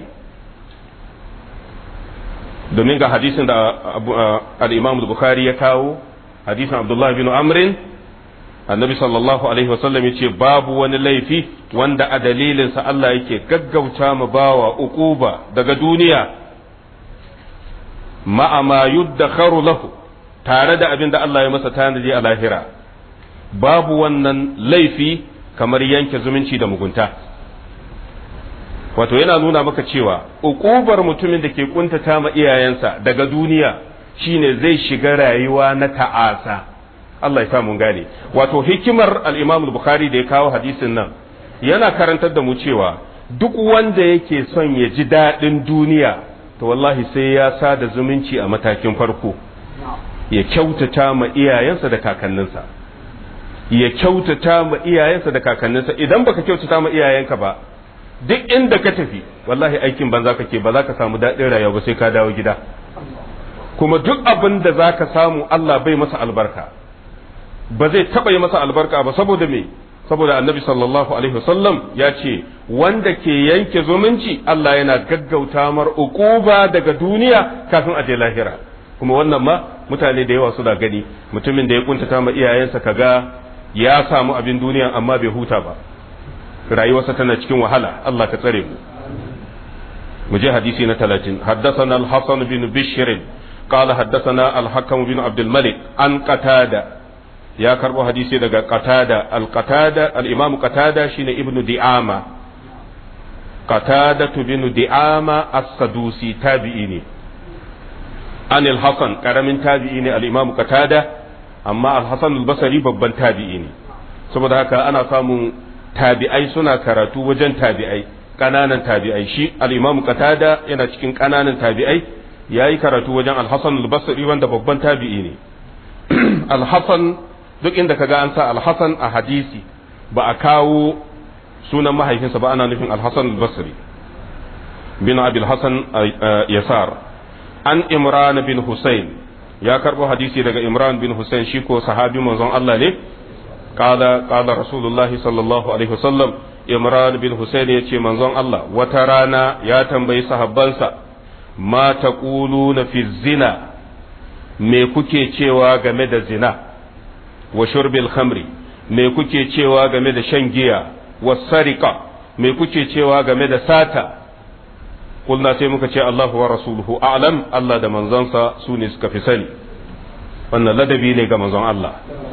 Domin ga hadisin da al-Imam al-Bukhari ya kawo, hadisin Abdullah bin Amrin, annabi sallallahu alaihi wasallam ya ce babu wani laifi wanda a dalilinsa Allah yake gaggauta mu bawa uquba daga duniya ma'a ma yuddakharu lahu, tare da abin da Allah ya masa tanadi a lahira. Babu wannan laifi kamar yanke zumunci da mugunta. Wato yana nuna maka cewa uqubar mutumin da ke kuntata ma iyayensa daga duniya shine zai shiga rayuwa na ta'asa. Allah ya samu gane. Wato hikimar al-Imam al-Bukhari da ya kawo hadisin nan yana karantar da mu cewa duk wanda yake son ya ji daɗin duniya to wallahi sai ya sada zumunci a matakin farko, ya kyautata ma iyayensa da kakanninsa, ya kyautata ma iyayensa da kakanninsa. Idan baka kyautata ma iyayenka ba, duk inda ka tafi wallahi aikin banza kake, ba za ka samu daɗin rayuwa ba sai ka dawo gida. Kuma duk abin da za ka samu Allah bai masa albarka, ba zai taɓa yi masa albarka ba. Saboda me? Saboda annabi sallallahu alaihi wasallam ya ce wanda ke yanke zumunci Allah yana gaggauta mar uquba daga duniya kafin a je lahira. Kuma wannan ma mutane da yawa suna gani, mutumin da ya kuntata ma iyayensa kaga ya samu abin duniya amma bai huta ba, rayuwarsa tana cikin wahala. Allah ka tsare mu. mu je hadisi na talatin. Haddathana al-Hasan bin Bishr قال حدثنا الحكم بن عبد الملك عن قتادة، يا كربو حديثي daga قتادة. القتادة الإمام قتادة شين ابن دعامة، قتادة بن دعامة السدوسي تابعيني. عن الحسن كرمن تابعيني الإمام قتادة، أما الحسن البصري babban tabi'ini. saboda haka ana samun tabi'ai suna karatu wajen tabi'ai, kananan tabi'ai. Shi al-Imam Qatada yana cikin kananan tabi'ai, yayi karatu wajen al-Hasan al-Basri wanda babban tabi'i ne. Al-Hasan, duk inda kaga an sa al-Hasan a hadisi ba a kawo sunan mahaifinsa ba, ana nufin al-Hasan al-Basri bin Abi al-Hasan Yasar. An Imran bin Husayn, ya karbo hadisi daga Imran bin Husayn, shi ko sahabi manzon Allah ne. qala qala Rasulullah sallallahu alaihi wasallam, Imran bin Husayn yace manzon Allah wata rana ya tambayi sahabbansa, ma taquluna fi zina, me kuke cewa game da zina, wa shurbil khamri, me kuke cewa game da shan giya, wa sariqa, me kuke cewa game da sata. kulna sai muka ce Allahu wa rasuluhu a'lam, Allah da manzonsa su ne suka fi sani. wannan ladabi ne ga manzon Allah.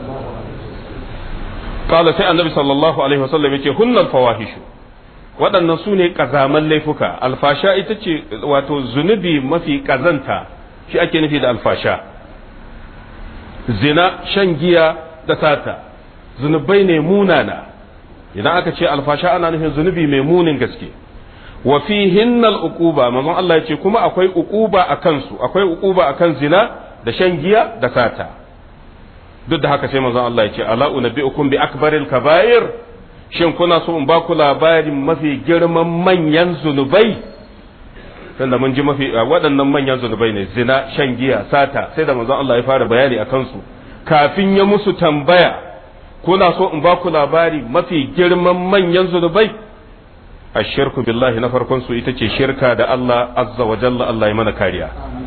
qala sai annabi sallallahu alaihi wasallam yace hunnal fawahishu, waɗannan su ne ƙazaman laifuka. Alfasha ita ce wato zunubi mafi ƙazanta, shi ake nufi da alfasha. Zina, shan giya da sata zunubai ne munana. Idan aka ce alfasha ana nufin zunubi mai munin gaske. Wa fihinnal uquba, manzon Allah ya ce kuma akwai uquba a kansu, akwai uquba akan zina da shan giya da sata. duk da haka sai manzon Allah ya ce ala unabbiukum bi akbaril kaba'ir, shin kuna so in ba ku labarin mafi girman manyan zunubai? tunda mun ji mafi waɗannan manyan zunubai ne, zina, shan giya, sata, sai da manzon Allah ya fara bayani a kansu kafin ya musu tambaya, kuna so in ba ku labari mafi girman manyan zunubai? ashirku billahi na farkon su ita ce shirka da Allah azza wa jalla, Allah ya mana kariya.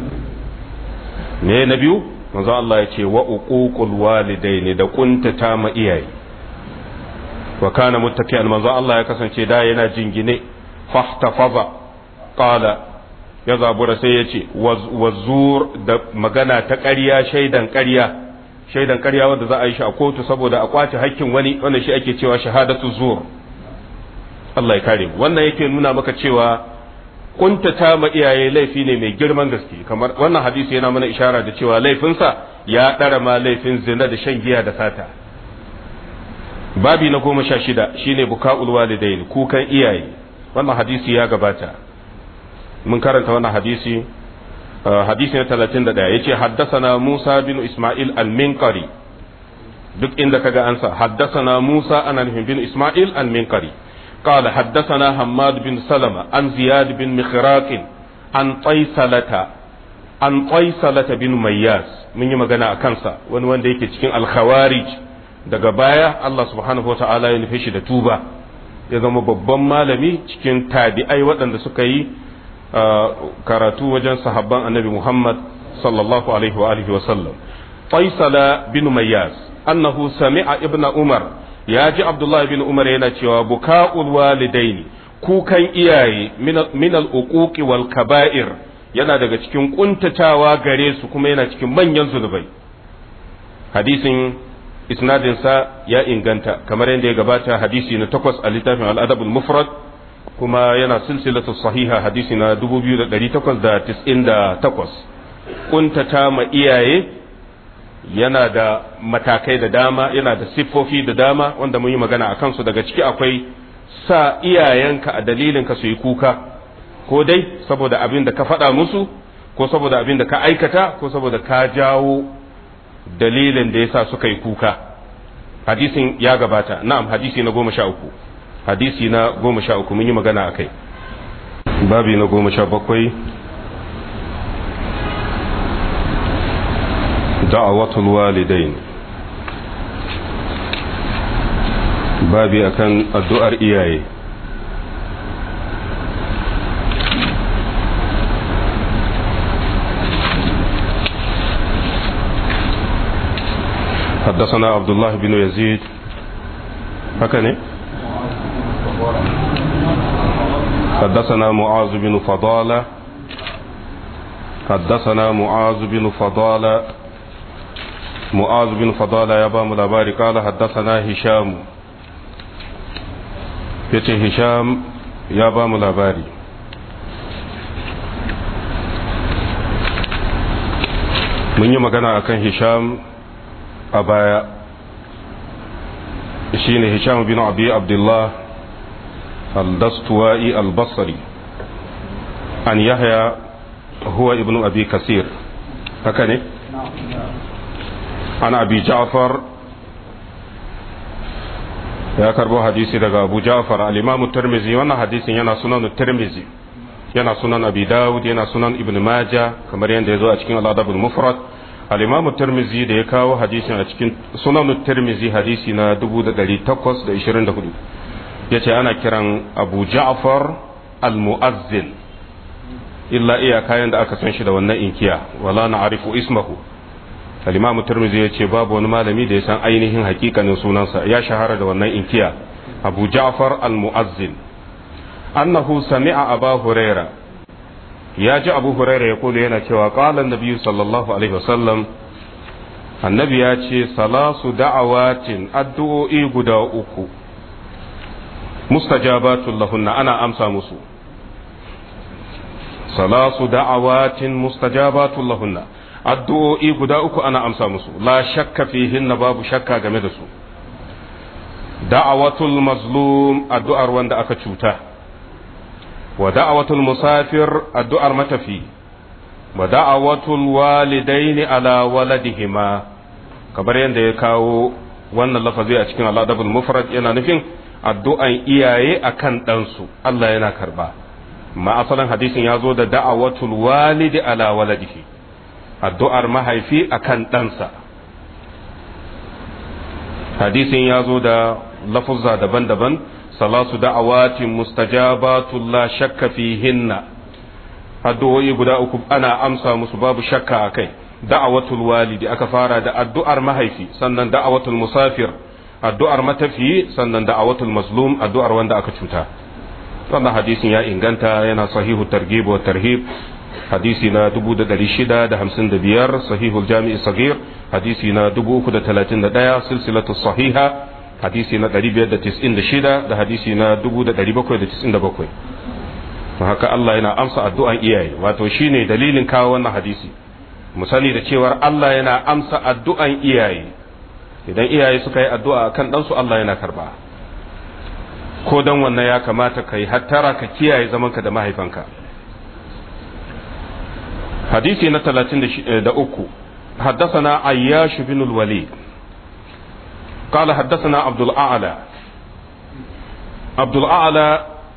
ne na biyu manzon Allah ya ce wa uququl walidaini, da kuntata ma iyaye. wa kana muttaki'an, manzon Allah ya kasance da yana jingine, fahtafaza qala, ya zabura sai ya ce wazur, da magana ta ƙarya, shaidan ƙarya, shaidan ƙarya wanda za a yi shi a kotu saboda a kwace hakkin wani, wannan shi ake cewa shahadatu zur. Allah ya kare mu. Wannan yake nuna maka cewa kuntata ma iyaye laifi ne mai girman gaske, kamar wannan hadisi yana mana ishara da cewa laifinsa ya ɗara ma laifin zina da shan giya da sata. babi na goma sha shida shine buka'ul walidain, kukan iyaye. wannan hadisi ya gabata, mun karanta wannan hadisi. hadisi na talatin da ɗaya yace haddasana Musa bin Isma'il al-Minqari, duk inda kaga ansa haddasana Musa ana nufin bin Isma'il al-Minqari. قال حدثنا حماد بن سلمة عن زياد بن مخراق عن طيسلة عن طيسلة بن مياس. من يما غنا أكنسا وان وان ديكي cikin al-Khawarij, daga baya Allah subhanahu wa ta'ala ya nufe shi da tuba, ya zama babban malami cikin tabi'ai waɗanda suka yi karatu wajen sahabban annabi Muhammad sallallahu alaihi wa alihi wa sallam. Taisala bin Mayyas annahu sami'a ibn Umar, ya ji Abdullah bin Umar yana cewa buka'ul walidaini, kukan iyaye min al-uquqi wal kaba'ir, yana daga cikin kuntatawa gare su kuma yana cikin manyan zunubai. hadisin isnadinsa ya inganta kamar yadda ya gabata, hadisi na takwas a littafin al-adab al-mufrad, kuma yana silsilatu sahiha hadisi na dubu biyu da ɗari takwas da tis'in da takwas. kuntata ma iyaye yana da matakai da dama, yana da siffofi da dama wanda mun yi magana a kansu. daga ciki akwai sa iyayenka a dalilinka su yi kuka, ko dai saboda abin da ka faɗa musu, ko saboda abin da ka aikata, ko saboda ka jawo dalilin da yasa suka yi kuka. hadisin ya gabata, na'am, hadisi na goma sha uku hadisi na goma sha uku mun yi magana a kai. babi na goma sha bakwai da'awatul walidain, babi akan addu'ar iyaye. حدثنا عبد الله بن يزيد هكذا حدثنا معاذ بن فضالة حدثنا معاذ بن فضالة معاذ بن فضالة يا بام الأباري قال حدثنا هشام يتي هشام يا بام الأباري من يوم كان أكن هشام أبايا شين هشام بن أبي عبد الله الدستوائي البصري عن يحيى هو ابن أبي كثير هكذا عن أبي جعفر يا كربو حديثي daga Abu Ja'far al-Imam at-Tirmidhi. wannan hadisin yana sunan at-Tirmidhi, yana sunan Abi Dawud, yana sunan Ibn Majah, kamar yadda yazo a cikin al-Adab al-Mufrad. al-Imam at-Tirmidhi da ya kawo hadisin a cikin sunan at-Tirmidhi hadisi na dubu da ɗari takwas da ishirin da hudu, yace ana kiran Abu Ja'far al-Mu'azzin, illa iya kayan da aka san shi da wannan inkiya, wala na'rifu ismahu. al-Imam Tirmidhi yace babu wani malami da ya san ainihin hakikanin sunansa, ya shahara da wannan inkiya, Abu Ja'far al-Mu'azzin. annahu sami'a Abu Huraira, ya ji Abu Huraira ya kula yana cewa qala an-nabi sallallahu alaihi wasallam, annabi ya ce salasu da'awatin, addu'o'i guda uku, mustajabatul lahunna, ana amsa musu. salasu da'awatin mustajabatul lahunna, addu'o'i guda uku ana amsa musu, la shakka fihinna, babu shakka game da su. da'awatul mazlum, addu'ar wanda aka cuta, wa da'awatul musafir, addu'ar matafi, wa da'awatul walidaini ala waladihima, kamar yadda ya kawo wannan lafazi a cikin al-adabul mufrad yana nufin addu'an iyaye akan ɗansu Allah yana karba ma asalin hadisin ya zo da da'awatul walidi ala waladihi addu'ar mahaifi akan ɗansa hadisin ya zo da lafuzza daban-daban salasu da'awatin mustajabatul la shakka fihinna addu'o'i guda uku ana amsa musu babu shakka akai da'awatul walidi aka fara da addu'ar mahaifi sannan da'awatul musafir addu'ar matafiyi sannan da'awatul mazlum addu'ar wanda aka cuta wannan hadisin ya inganta yana sahihu targhib wa tarhib hadisi na dubu da dari shida da hamsin da biyar sahihul jami'i sagir hadisi na dubu uku da talatin da ɗaya silsilatu sahiha hadisi na ɗari biyar da tis'in da shida da hadisi na dubu da ɗari bakwai da tis'in da bakwai haka Allah yana amsa addu'an iyaye wato shine dalilin kawo wannan hadisi mu sani da cewar Allah yana amsa addu'an iyaye idan iyaye suka yi addu'a kan ɗansu Allah yana karba ko dan wannan ya kamata ka yi hattara ka kiyaye zamanka da mahaifanka hadisi na talatin da uku حدثنا عياش بن الوليد قال حدثنا عبد الأعلى عبد الأعلى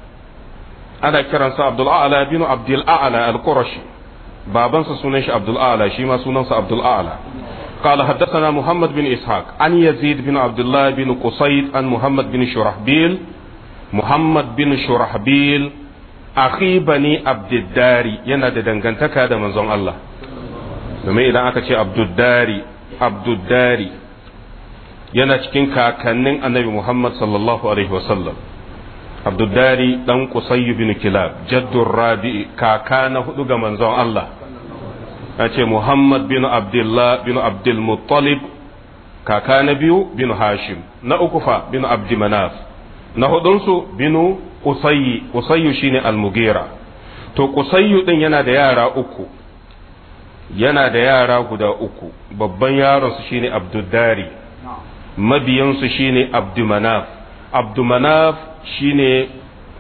أنا كرنس عبد الأعلى بن عبد الأعلى القرشي بابنس سنش عبد الأعلى شيما سننس عبد الأعلى قال حدثنا محمد بن إسحاق عن يزيد بن عبد الله بن قصيد عن محمد بن شرحبيل محمد بن شرحبيل أخي بني عبد الداري ينا دنگنتكا دا منزون الله domin idan aka ce abduddari abduddari yana cikin kakannin annabi Muhammad sallallahu alaihi wasallam abduddari dan qusayy bin kilab jaddur rabi kaka na hudu ga manzon Allah ya ce Muhammad bin Abdullah bin Abdul Muttalib kaka na biyu bin Hashim na uku fa bin Abd Manaf na hudunsu bin Qusayy Qusayy shine al-Mughira to Qusayy din yana da yara uku yana da yara guda uku babban yaronsu shine Abduddari mabiyansu shine Abdumanaf Abdumanaf shine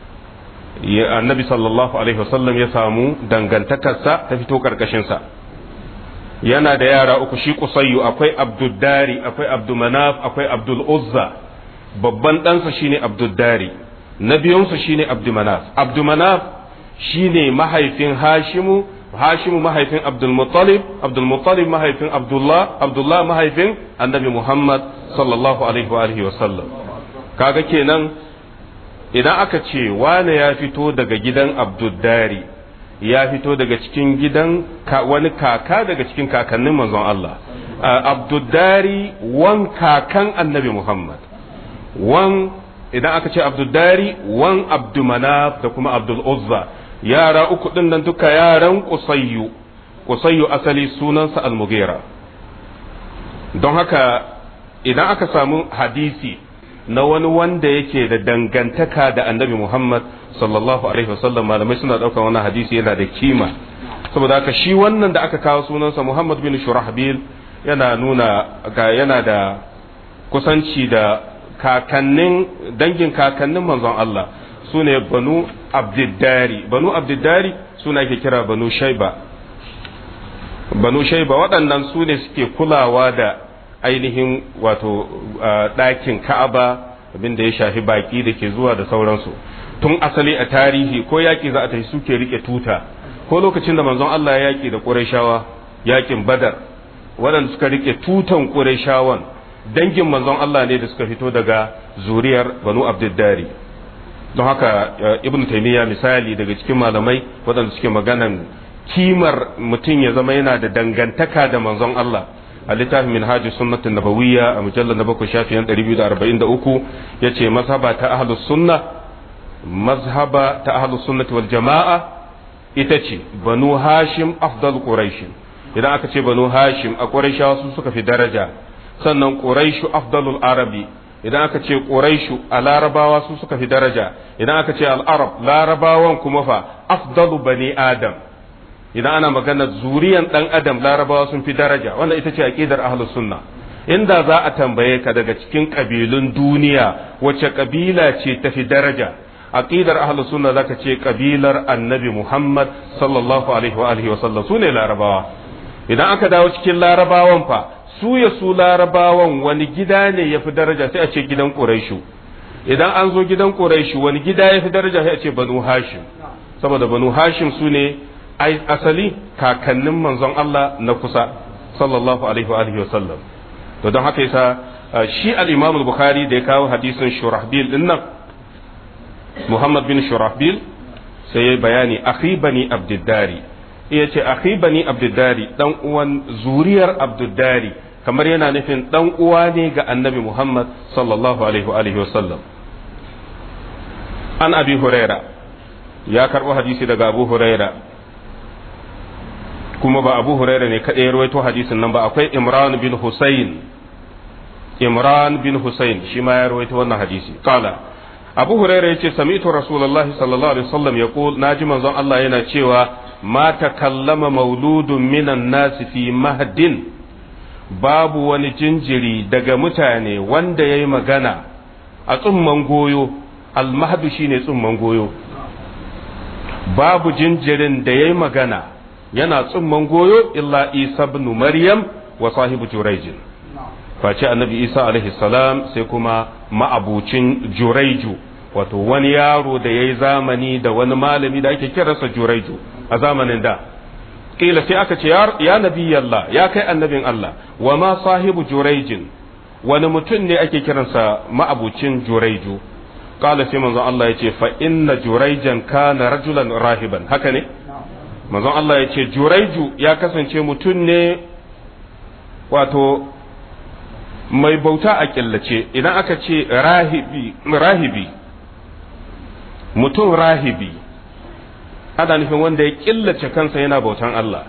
annabi sallallahu alaihi wasallam ya samu dangantakarsa ta fito karkashinsa yana da yara uku shi Qusayyu akwai Abduddari akwai Abdumanaf akwai Abdul Uzza babban ɗansa shine Abduddari na biyunsu shine Abdumanaf Abdumanaf shine mahaifin Hashimu Hashimu mahaifin Abdul Muttalib Abdul Muttalib mahaifin Abdullah Abdullah mahaifin Annabi Muhammad sallallahu alaihi wa alihi wa sallam kaga kenan idan aka ce wane ya fito daga gidan Abduddari ya fito daga cikin gidan wani kaka daga cikin kakannin manzon Allah Abduddari wan kakan Annabi Muhammad wan idan aka ce Abduddari wan Abdumanaf da kuma Abdul Uzza yara uku din nan duka yaran Qusayyu Qusayyu asali sunansa Al-Mughira don haka idan aka samu hadisi na wani wanda yake da dangantaka da Annabi Muhammad sallallahu alaihi wasallam malamai suna daukar wannan hadisi yana da kima saboda haka shi wannan da aka kawo sunansa Muhammad bin Shurahbil yana nuna ga yana da kusanci da kakannin dangin kakannin manzon Allah su ne banu abdiddari banu abdiddari suna ke kira banu shaiba banu shaiba waɗannan su ne suke kulawa da ainihin wato ɗakin ka'aba abinda ya shafi baki da ke zuwa da sauransu tun asali a tarihi ko yaƙi za a tafi suke rike tuta ko lokacin da manzon Allah ya yaƙi da ƙurayshawa yaƙin badar waɗanda suka rike tutan ƙurayshawan dangin manzon Allah ne da suka fito daga zuriyar banu abdiddari don haka ibn taymiya misali daga cikin malamai waɗanda suke maganan kimar mutum ya zama yana da dangantaka da manzon Allah a littafin minhajus sunnatin nabawiyya a mujallar na bakwai shafiyan ɗari biyu da arba'in da uku yace mazhaba ta ahlus sunna mazhaba ta ahlus sunnati wal jama'a ita ce banu hashim afdal quraish idan aka ce banu hashim a quraishawa su suka fi daraja sannan quraishu afdalul arabi idan aka ce quraishu a larabawa su suka fi daraja idan aka ce al-arab larabawan kuma fa afdalu bani adam idan ana magana zuriyan dan adam larabawa sun fi daraja wannan ita ce aqidar ahlus sunna inda za a tambaye ka daga cikin kabilun duniya wace kabila ce ta fi daraja aqidar ahlus sunna zaka ce kabilar annabi Muhammad sallallahu alaihi wa alihi wa sallam sune larabawa idan aka dawo cikin larabawan fa su ya su larabawan wani gida ne ya fi daraja sai a ce gidan quraishu idan an zo gidan quraishu wani gida ya fi daraja sai a ce banu hashim saboda banu hashim su ne asali kakannin manzon Allah na kusa sallallahu alaihi wa alihi wasallam to don haka yasa shi al-Imam al-Bukhari da ya kawo hadisin Shurahbil din nan Muhammad bin Shurahbil sai ya bayani akhi bani Abdiddari iya ce akhi bani Abdiddari dan uwan zuriyar Abdiddari kamar yana nufin dan uwa ne ga Annabi Muhammad sallallahu alaihi wa alihi wasallam an Abi Huraira ya karbo hadisi daga Abu Huraira kuma ba Abu Huraira ne kadai ya rawaito hadisin nan ba akwai Imran bin Husayn Imran bin Husayn shi ma ya rawaito wannan hadisi kala Abu Huraira yace sami'tu Rasulullahi sallallahu alaihi wasallam yaqul naji manzon Allah yana cewa ma takallama mauludun minan nasi fi mahdin babu wani jinjiri daga mutane wanda yayi magana a tsumman goyo al-mahdu shine tsumman goyo babu jinjirin da yayi magana yana tsumman goyo illa Isa ibn Maryam wa sahibu Jurayj face annabi Isa alaihi salam sai kuma ma'abucin Jurayju wato wani yaro da yayi zamani da wani malami da ake kiransa Jurayju a zamanin da kila sai aka ce ya nabi Allah ya kai annabin Allah wa ma sahibu Jurayjin wani mutum ne ake kiransa ma'abucin Jurayju kala sai manzon Allah yace fa inna Jurayjan kana rajulan rahiban haka ne manzon Allah yace Jurayju ya kasance mutum ne wato mai bauta a killace idan aka ce rahibi rahibi mutum rahibi ana nufin wanda ya killace kansa yana bautan Allah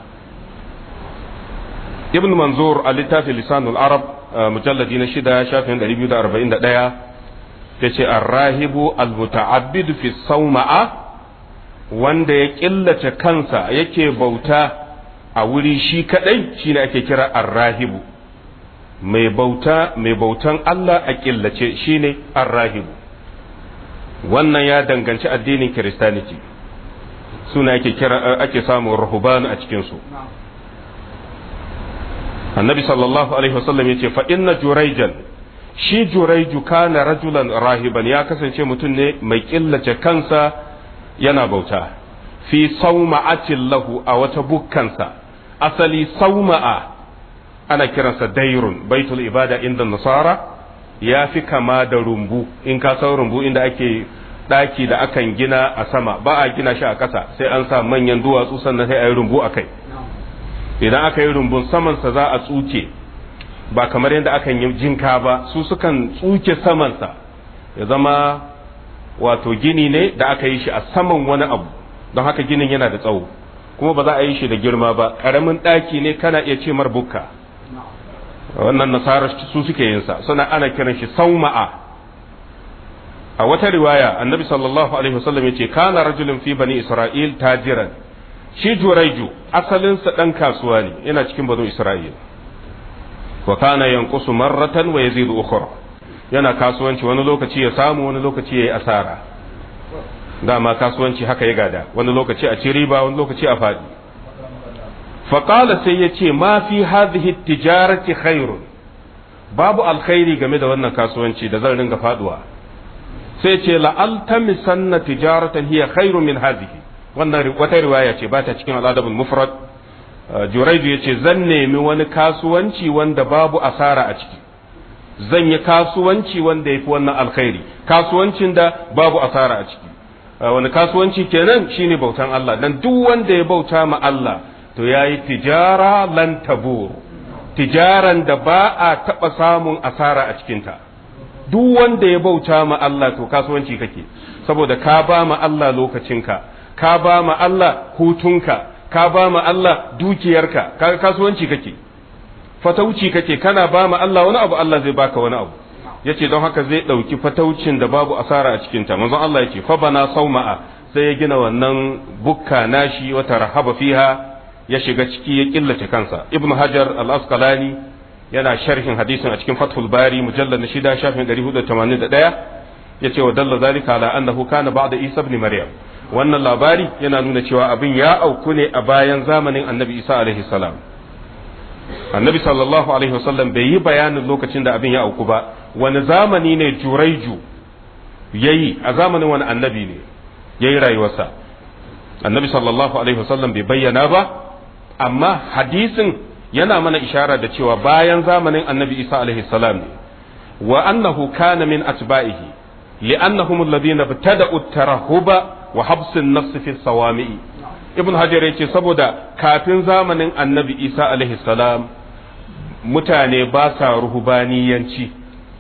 ibn manzur a littafin lisanul arab mujalladi na shida shafin ɗari biyu da arba'in da ɗaya ta ce arrahibu almuta'abbidu fi sauma'a wanda ya killace kansa yake bauta a wuri shi kadai shine ake kira arrahibu mai bauta mai bautan Allah a killace shine arrahibu wannan ya danganci addinin Kiristaniti suna ake kira ake samun ruhban a cikin su annabi sallallahu alaihi wasallam yace fa inna jurayjan shi jurayju kana rajulan rahiban ya kasance mutum ne mai killace kansa yana bauta fi sauma'atin lahu a wata bukkansa asali sauma'a ana kiransa dairun baitul ibada inda nasara ya fi kama da rumbu in ka san rumbu inda ake daki da akan gina a sama ba a gina shi a ƙasa sai an sa manyan duwatsu sannan sai a yi rumbu a kai idan aka yi rumbun samansa za a tsuke ba kamar yadda akan yi jinka ba su sukan tsuke samansa ya zama wato gini ne da aka yi shi a saman wani abu don haka ginin yana da tsawo kuma ba za a yi shi da girma ba ƙaramin ɗaki ne kana iya ce bukka wannan nasara su suke yin sa suna ana kiran shi sauma'a a wata riwaya annabi sallallahu alaihi wasallam yace kana rajulun fi bani isra'il tajiran shi juraiju asalin sa dan kasuwa ne yana cikin bani isra'il wa kana yanqusu marratan wa yazidu ukhra yana kasuwanci wani lokaci ya samu wani lokaci yayi asara dama kasuwanci haka ya gada wani lokaci a ci riba wani lokaci a fadi faƙala sai ya ce ma fi hadhihi tijarati khairun babu alkhairi game da wannan kasuwanci da zan ringa faduwa sai ce la'altamisanna tijaratan hiya khairun min hadhihi wannan wata riwaya ce ba ta cikin al'adabul mufrad juraydu yace zan nemi wani kasuwanci wanda babu asara a ciki zan yi kasuwanci wanda yafi wannan alkhairi kasuwancin da babu asara a ciki wani kasuwanci kenan shine bautan Allah dan duk wanda ya bauta ma Allah to ya yi tijara lan tabur tijaran da ba a taɓa samun asara a cikinta duk wanda ya bauta ma Allah to kasuwanci kake saboda ka ba ma Allah lokacinka ka ba ma Allah hutunka ka ba ma Allah dukiyarka ka kasuwanci kake fatauci kake kana ba ma Allah wani abu Allah zai baka wani abu yace don haka zai ɗauki fataucin da babu asara a cikinta manzon Allah yace fa bana sauma'a sai ya gina wannan bukka nashi wata rahaba fiha ya shiga ciki ya killace kansa ibnu hajar al-asqalani yana sharhin hadisin a cikin fathul bari mujallad na shida shafin ɗari hudu da tamanin da ɗaya yace wa dalla zalika ala annahu kana ba'da isa ibn maryam wannan labari yana nuna cewa abin ya auku ne a bayan zamanin annabi isa alaihi salam annabi sallallahu alaihi wasallam bai yi bayanin lokacin da abin ya auku ba, wani zamani ne juraiju yayi, a zamanin wani annabi ne yayi rayuwarsa. annabi sallallahu alaihi wasallam bai bayyana ba, amma hadisin yana mana ishara da cewa bayan zamanin annabi isa alaihi salam ne, wa annahu kana min atba'ihi li'annahum alladhina ibtada'u at-tarahuba wa habs an-nafs fi as-sawami'i. ibn hajar yace saboda kafin zamanin annabi isa alaihi salam mutane ba sa ruhubaniyanci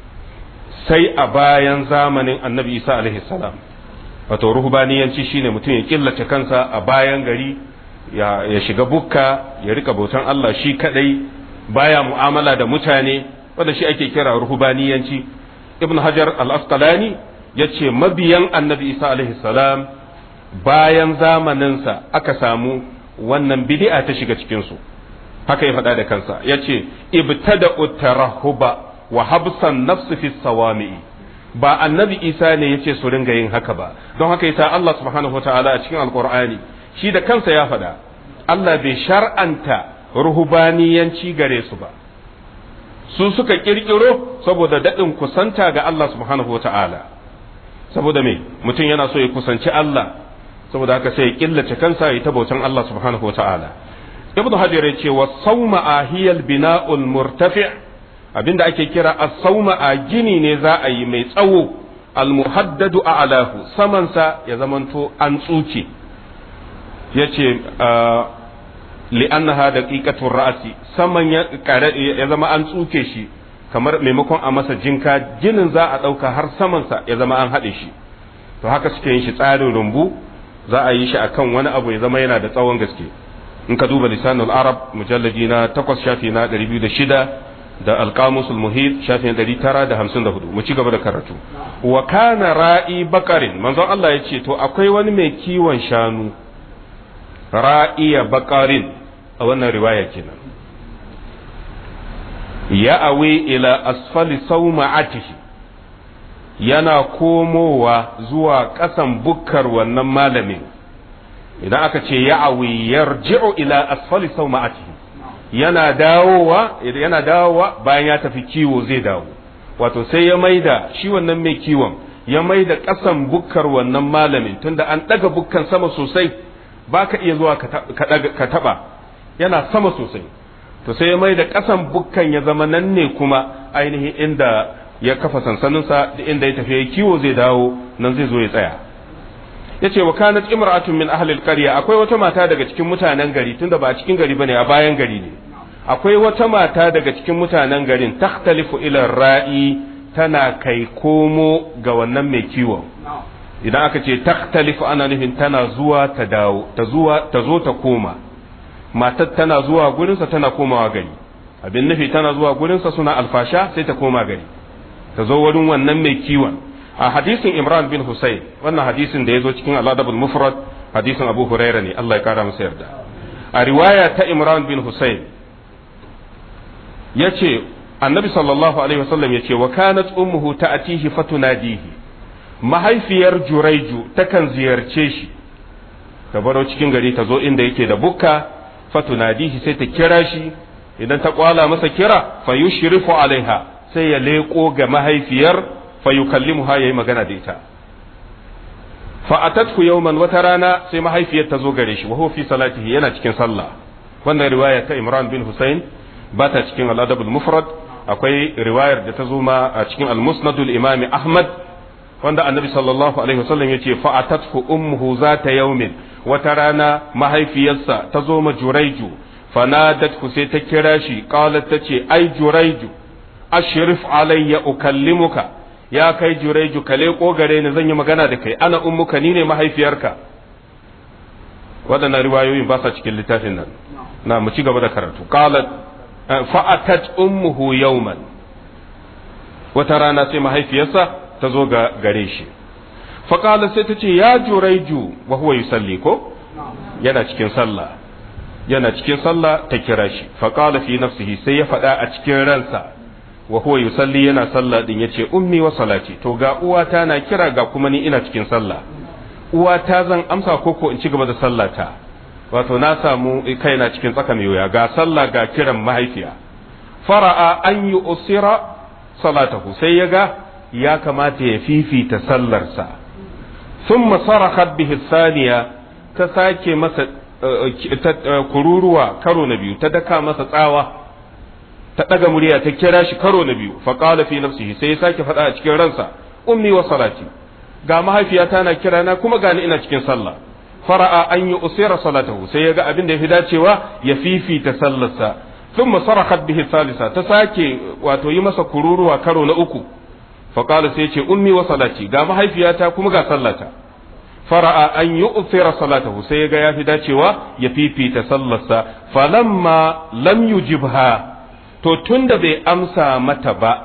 sai a bayan zamanin annabi isa alaihi salam. wato ruhubaniyanci shine mutum ya killace kansa a bayan gari, ya, ya shiga bukka ya rika bautan Allah shi kadai, baya mu'amala da mutane, wanda shi ake kira ruhubaniyanci. ibn hajar al-asqalani yace mabiyan annabi isa alaihi salam bayan zamaninsa aka samu wannan bid'a ta shiga cikin su, haka ya faɗa da kansa, yace ibtada'u tarahuba wa habsan nafsi fi sawami'i. ba annabi isa ne yace su ringa yin haka ba, don haka yasa Allah subhanahu wataala a cikin alqur'ani shi da kansa ya faɗa Allah bai shar'anta ruhubaniyanci gare su ba, su suka kirkiro saboda daɗin kusanta ga Allah subhanahu wataala. saboda me mutum yana so ya kusanci Allah, saboda haka sai ya killace kansa ya ta bautan Allah subhanahu wataala. ibnu hajar ya ce wa sawma ahiyal bina'ul murtafi', abinda ake kira as-sawma a gini ne za a yi mai tsawo, al-muhaddadu a'lahu, samansa ya zamanto an tsuke. yace li'annaha daqiqatur ra'si, saman ya zama an tsuke shi kamar maimakon a masa jinka, ginin za a dauka har samansa ya zama an hade shi. to haka suke yin shi tsarin rumbu, za a yi shi akan wani abu ya zama yana da tsawon gaske. in ka duba lisanul arab mujalladi na takwas shafi na ɗari biyu da shida da alqamusul muhit shafin ɗari tara da hamsin da hudu. mu ci gaba da karatu. wa kana ra'i bakarin, manzon Allah ya ce to akwai wani mai kiwon shanu, ra'iya bakarin a wannan riwaya kenan, ya awi ila asfali sauma'atihi, yana komowa zuwa ƙasan bukkar wannan malamin. idan aka ce ya awi yarji'u ila asfali sauma'atihi, yana dawowa yana dawowa bayan ya tafi kiwo zai dawo. wato sai ya maida shi wannan mai kiwon ya maida ƙasan bukkar wannan malamin, tunda an daga bukkan sama sosai baka iya zuwa ka taba, yana sama sosai. to sai ya maida ƙasan bukkan ya zama nan ne kuma ainihin inda ya kafa sansaninsa, da inda ya tafi kiwo zai dawo nan zai zo ya tsaya. yace wa kanat imra'atun min ahli alqarya, akwai wata mata daga cikin mutanen gari, tunda ba a cikin gari bane a bayan gari ne. akwai wata mata daga cikin mutanen garin takhtalifu ila ra'i, tana kai komo ga wannan mai kiwo. idan aka ce takhtalifu ana nufin tana zuwa ta dawo, ta zuwa ta zo ta koma. matar tana zuwa gurinsa tana komawa gari, abin nufi tana zuwa gurinsa suna alfasha sai ta koma gari, ta zo wurin wannan mai kiwon. a hadisin Imran bin Husayn, wannan hadisin da ya zo cikin al-Adabul Mufrad, hadisin Abu Hurairah ne, Allah ya kara masa yarda. a riwaya ta Imran bin Husayn yace annabi sallallahu alaihi wasallam yace wa kanat ummuhu ta'tihi fatunadihi, mahaifiyar Juraiju takan ziyarce shi, ta baro cikin gari ta zo inda yake da bukka, fatunadihi sai ta kira shi, idan ta kwala masa kira fa yushrifu alaiha, sai ya leko ga mahaifiyar fa yukallimuha, yayi magana da ita. fa atathu yawman, wata rana sai mahaifiyar ta zo gare shi, wa huwa fi salatihi, yana cikin sallah. wannan riwaya ta Imran bin Husayn ba ta cikin al-Adab al-Mufrad. akwai riwayar da ta zo ma a cikin al-Musnadul Imam Ahmad, wanda annabi sallallahu alaihi wasallam yace fa atathu ummuhu zata yawmin, wata rana mahaifiyarsa ta zo ma Juraiju, fanadathu sai ta kira shi, qalat tace ai Juraiju ashrif alayya ukallimuka, ya kai Juraiju ka leko gare ni zan yi magana da kai, ana ummuka ni ne mahaifiyarka. wadannan riwayoyin ba sa cikin littafin nan, na mu ci gaba da karatu. qalat fa atat ummuhu yawman, wata rana sai mahaifiyarsa ta zo ga gare shi, fa qala sai ta ce ya Juraiju wa huwa yusalli, ko yana cikin sallah, yana cikin sallah ta kira shi. fa qala fi nafsihi, sai ya faɗa a cikin ransa, wa huwa yusalli, yana sallah din, yace ummi wa salati, to ga uwata na kira ga kuma ni ina cikin sallah, uwata zan amsa koko in ci gaba da sallata. wato na samu kaina cikin tsaka mai wuya ga sallah ga kiran mahaifiya fara'a an yi usira salatahu sai ya ga ya kamata ya fifita sallarsa thumma sarahat bihi thaniya ta sake masa kururuwa karo na biyu ta daka masa tsawa ta daga murya ta kira shi karo na biyu fa qala fi nafsihi sai ya sake faɗa a cikin ransa ummi wa salati ga mahaifiyata na kira na kuma gani ina cikin sallah fara'a an yi usira salatahu sai ya ga abin da ya fi dacewa ya fifita sallarsa thumma sarahat bihi thalitha ta sake wato yi masa kururuwa karo na uku fa qala sai ce ummi wa salati ga mahaifiyata kuma ga sallata fara'a an yi usira salatahu sai ya ga ya fi dacewa ya fifita sallarsa falamma lam yujibha to tunda bai amsa mata ba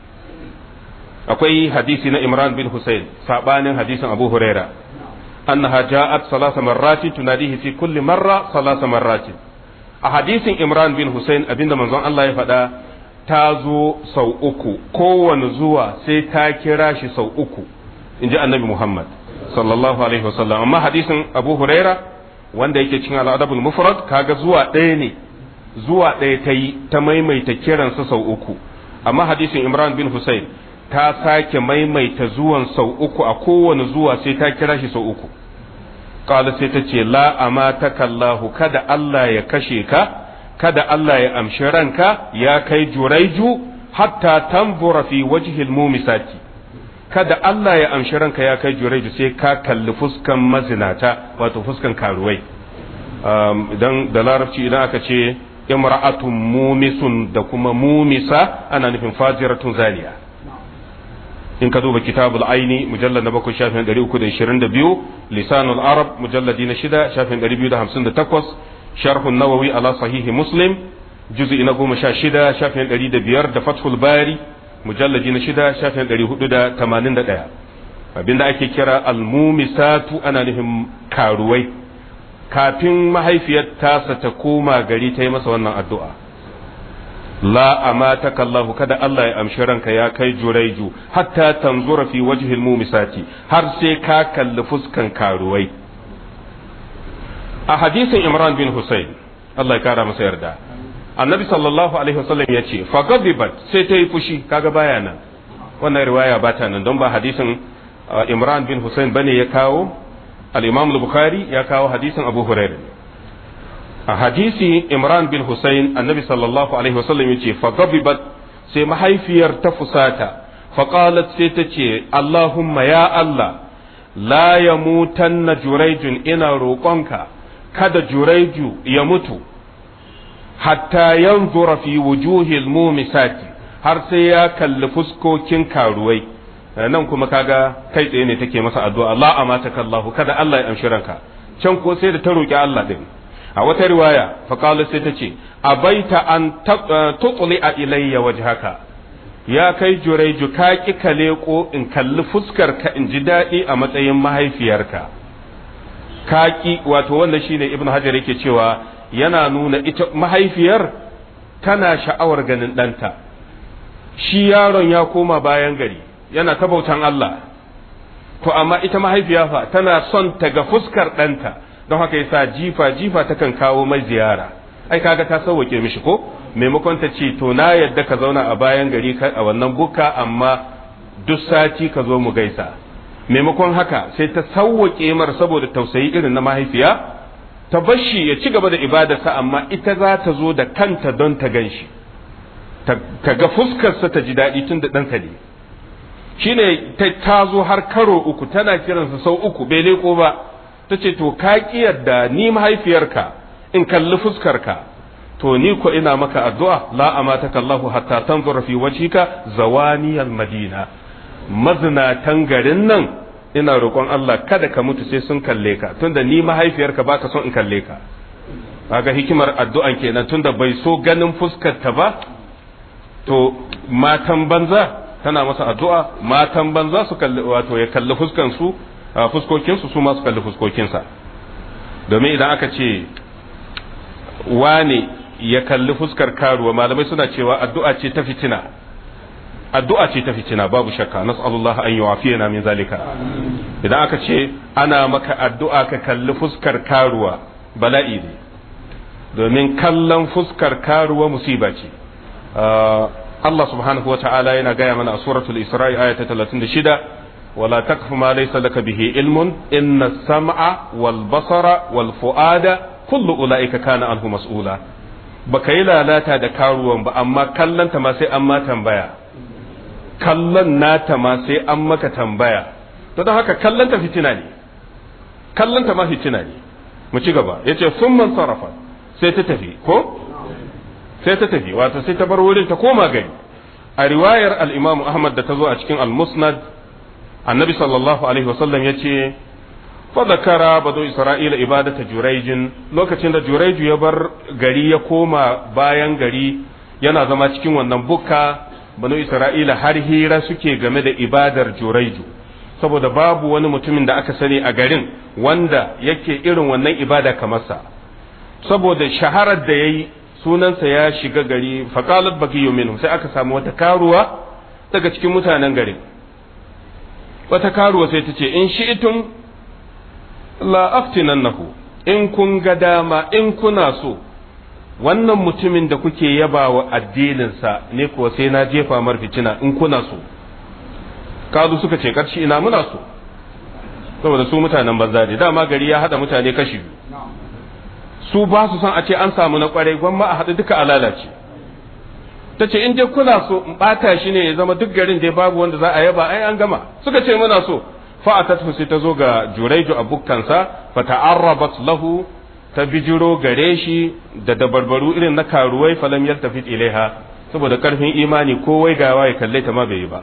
akwai hadisi na Imran bin Husayn sabanin hadisin Abu Huraira annaha ja'at salasa marratin tunadihi fi kulli marra salasa marratin a hadisin Imran bin Husayn abinda manzon Allah ya faɗa ta zo sau uku kowane zuwa sai ta kira shi sau uku inji annabi Muhammad sallallahu alaihi wasallam amma hadisin Abu Huraira wanda yake cikin al-adabul mufrad kaga zuwa ɗaya ne zuwa ɗaya ta yi ta maimaita kiransa sau uku amma hadisin Imran bin Husayn ta sake maimaita zuwan sau uku a kowane zuwa sai ta kira shi sau uku qala sai ta ce la amataka Allah kada Allah ya kashe ka kada Allah ya amshi ranka ya kai juraiju hatta tanzura fi wajhi al-mumisati kada Allah ya amshi ranka ya kai juraiju sai ka kalli fuskan mazinata wato fuskan karuwai idan da larabci idan aka ce imra'atun mumisun da kuma mumisa ana nufin fajiratun zaniya in ka duba kitabul aini mujallad na bakwai shafin ɗari uku da ishirin da biyu lisanul arab mujalladi na shida shafin ɗari biyu da hamsin da takwas sharhun nawawi ala sahihi muslim juz'i na goma sha shida shafin ɗari da biyar da fathul bari mujalladi na shida shafin ɗari hudu da tamanin da ɗaya abinda ake kira almumisatu ana nufin karuwai kafin mahaifiyar tasa ta koma gari ta yi masa wannan addu'a la amataka Allah kada Allah ya amshi ranka ya kai juraiju hatta tanzura fi wajhil mumisati har sai ka kalli fuskan karuwai a hadisin Imran bin Husayn Allah ya kara masa yarda annabi sallallahu alaihi wasallam ya ce fa gadibat sai ta yi fushi kaga baya nan wannan riwaya ba ta nan don ba hadisin Imran bin Husayn bane ya kawo al-Imam al-Bukhari ya kawo hadisin Abu Hurairah a hadisi Imran bin Husayn annabi sallallahu alaihi wasallam yace fa gabibat sai mahaifiyar ta fusata fa qalat sai ta ce Allahumma ya Allah la yamutanna juraijun ina roƙonka kada juraiju ya mutu hatta yanzura fi wujuhil mumisati har sai ya kalli fuskokin karuwai nan kuma kaga kai tsaye ne take masa addu'a la amataka Allah kada Allah ya amshi ranka can ko sai da ta roƙi Allah din a wata riwaya faƙalu sai ta ce a baita an tutsuli a ilayya wajhaka ya kai juraiju ka ki ka leƙo in kalli fuskar ka in ji daɗi a matsayin mahaifiyarka ka ki wato wannan shine ibnu hajar yake cewa yana nuna ita mahaifiyar tana sha'awar ganin ɗanta shi yaron ya koma bayan gari yana ta bautan Allah to amma ita mahaifiya fa tana son ta ga fuskar ɗanta don haka yasa jifa jifa takan kawo mai ziyara ai kaga ta sauwake mishi ko maimakon ta ce to na yadda ka zauna a bayan gari a wannan bukka amma duk sati ka zo mu gaisa maimakon haka sai ta sauwake mar saboda tausayi irin na mahaifiya ta bashi ya ci gaba da ibadarsa amma ita za ta zo da kanta don ta ganshi ta ga fuskarsa ta ji daɗi tun da ɗansa ne shine ta zo har karo uku tana kiransa sau uku bai leko ba ta ce to ka ki yadda ni mahaifiyarka in kalli fuskarka to ni ko ina maka addu'a la amataka Allahu hatta tanzura fi wajhika zawaniyal madina mazinatan garin nan ina roƙon Allah kada ka mutu sai sun kalle ka tunda ni mahaifiyarka baka son in kalle ka kaga hikimar addu'an kenan tunda bai so ganin fuskarta ba to matan banza tana masa addu'a matan banza su kalli wato ya kalli fuskan su fuskokinsu su masu kalli fuskokinsa domin idan aka ce wane ya kalli fuskar karuwa malamai suna cewa addu'a ce ta fitina addu'a ce ta fitina babu shakka nas'alullah an yuwafiyana min zalika idan aka ce ana maka addu'a ka kalli fuskar karuwa bala'i ne domin kallon fuskar karuwa musiba ce Allah subhanahu wata'ala yana gaya mana a suratul Isra'i aya ta talatin da shida wala takfu ma laysa laka bihi ilmun inna sam'a wal basara wal fu'ada kullu ulaika kana anhu mas'ula baka yi lalata da karuwan ba amma kallon ta ma sai an ma tambaya kallon nata ma sai an maka tambaya to don haka kallon ta fitina ne kallon ta ma fitina ne mu ci gaba yace summan sarafa sai ta tafi ko sai ta tafi wato sai ta bar wurin ta koma gari a riwayar al-Imam Ahmad da ta zo a cikin al-Musnad annabi sallallahu alaihi wasallam yace fa zakara badu Isra'ila ibadata Jurayjin lokacin da Jurayju ya bar gari ya koma bayan gari yana zama cikin wannan bukka banu Isra'ila har hira suke game da ibadar Jurayju saboda babu wani mutumin da aka sani a garin wanda yake irin wannan ibada kamar sa saboda shaharar da yayi sunansa ya shiga gari faqalat baqiyu minhu sai aka samu wata karuwa daga cikin mutanen garin wata karuwa sai ta ce in shi'tum la aftinannahu in kun ga dama in kuna so wannan mutumin da kuke yaba wa addininsa ne kuwa sai na jefa mar fitina in kuna so kazu suka ce karshe ina muna so saboda su mutanen banza ne dama gari ya hada mutane kashi biyu su ba su san a ce an samu na kwarai gwamma a haɗu duka a lalace ta ce in dai kuna so in ɓata shi ne ya zama duk garin dai babu wanda za a yaba ai an gama suka ce muna so fa'atat sai ta zo ga Jurayju abukkansa fa ta'arrabat lahu ta bijiro gare shi da dabarbaru irin na karuwai falam yaltafit ilaiha saboda karfin imani ko wai gawa ya kalle ta ma bai yi ba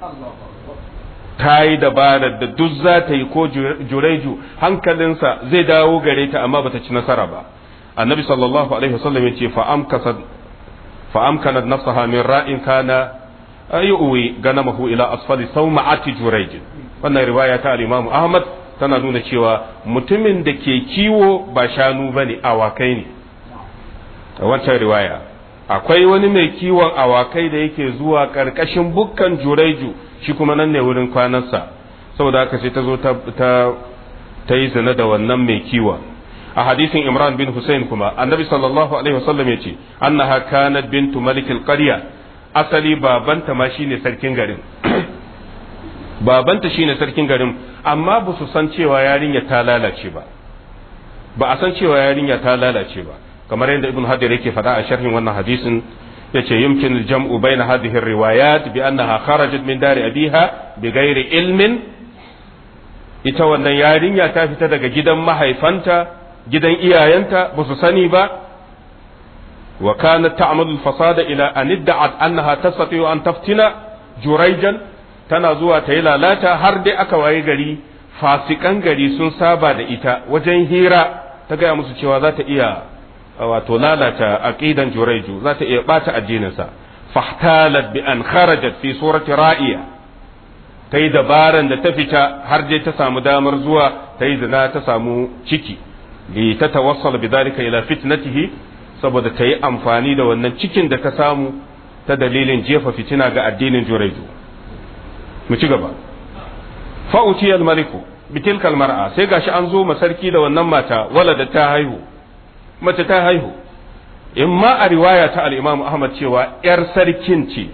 ta yi dabarar da duk za ta yi ko Jurayju hankalinsa zai dawo gare ta amma bata ci nasara ba annabi sallallahu alaihi wasallam ya ce fa amkasat fa amkanat nafsaha min ra'in kana ayuwi ganamahu ila asfali sawma'ati Jurayj wannan riwaya ta al-Imam Ahmad tana nuna cewa mutumin da ke kiwo ba shanu bane awakai ne a wancan riwaya akwai wani mai kiwon awakai da yake zuwa karkashin bukkan Jurayju shi kuma nan ne wurin kwanansa saboda haka sai ta zo ta ta yi zina da wannan mai kiwon a hadisin Imran bin Hussein kuma annabi sallallahu alaihi wasallam yace annaha kanat bintu malik al-qarya asali babanta ma shine sarkin garin babanta shine sarkin garin amma ba su san cewa yarinya ta lalace ba ba a san cewa yarinya ta lalace ba kamar yadda ibn hajar yake faɗa a sharhin wannan hadisin yace yumkin al-jam'u bayna hadhihi ar-riwayat bi annaha kharajat min dari abiha bi ghairi ilmin ita wannan yarinya ta fita daga gidan mahaifanta gidan iyayenta ba su sani ba wa kanat ta'malu al-fasada ila an idda'at annaha tastati an taftina Jurayjan tana zuwa ta yi lalata har dai aka waye gari fasikan gari sun saba da ita wajen hira ta gaya musu cewa za ta iya wato lalata aqidan Jurayju za ta iya bata addininsa fahtalat bi an kharajat fi surati ra'iya ta yi dabaran da ta fita har dai ta samu damar zuwa ta yi zina ta samu ciki li ta tawassal bi dalika ila fitnatihi saboda ta yi amfani da wannan cikin da ta samu ta dalilin jefa fitina ga addinin Jurayju mu ci gaba fa utiyal maliku bitilkal mar'a sai gashi an zo masarki da wannan mata walada ta haihu mace ta haihu in ma a riwaya ta al-Imam Ahmad cewa yar sarkin ce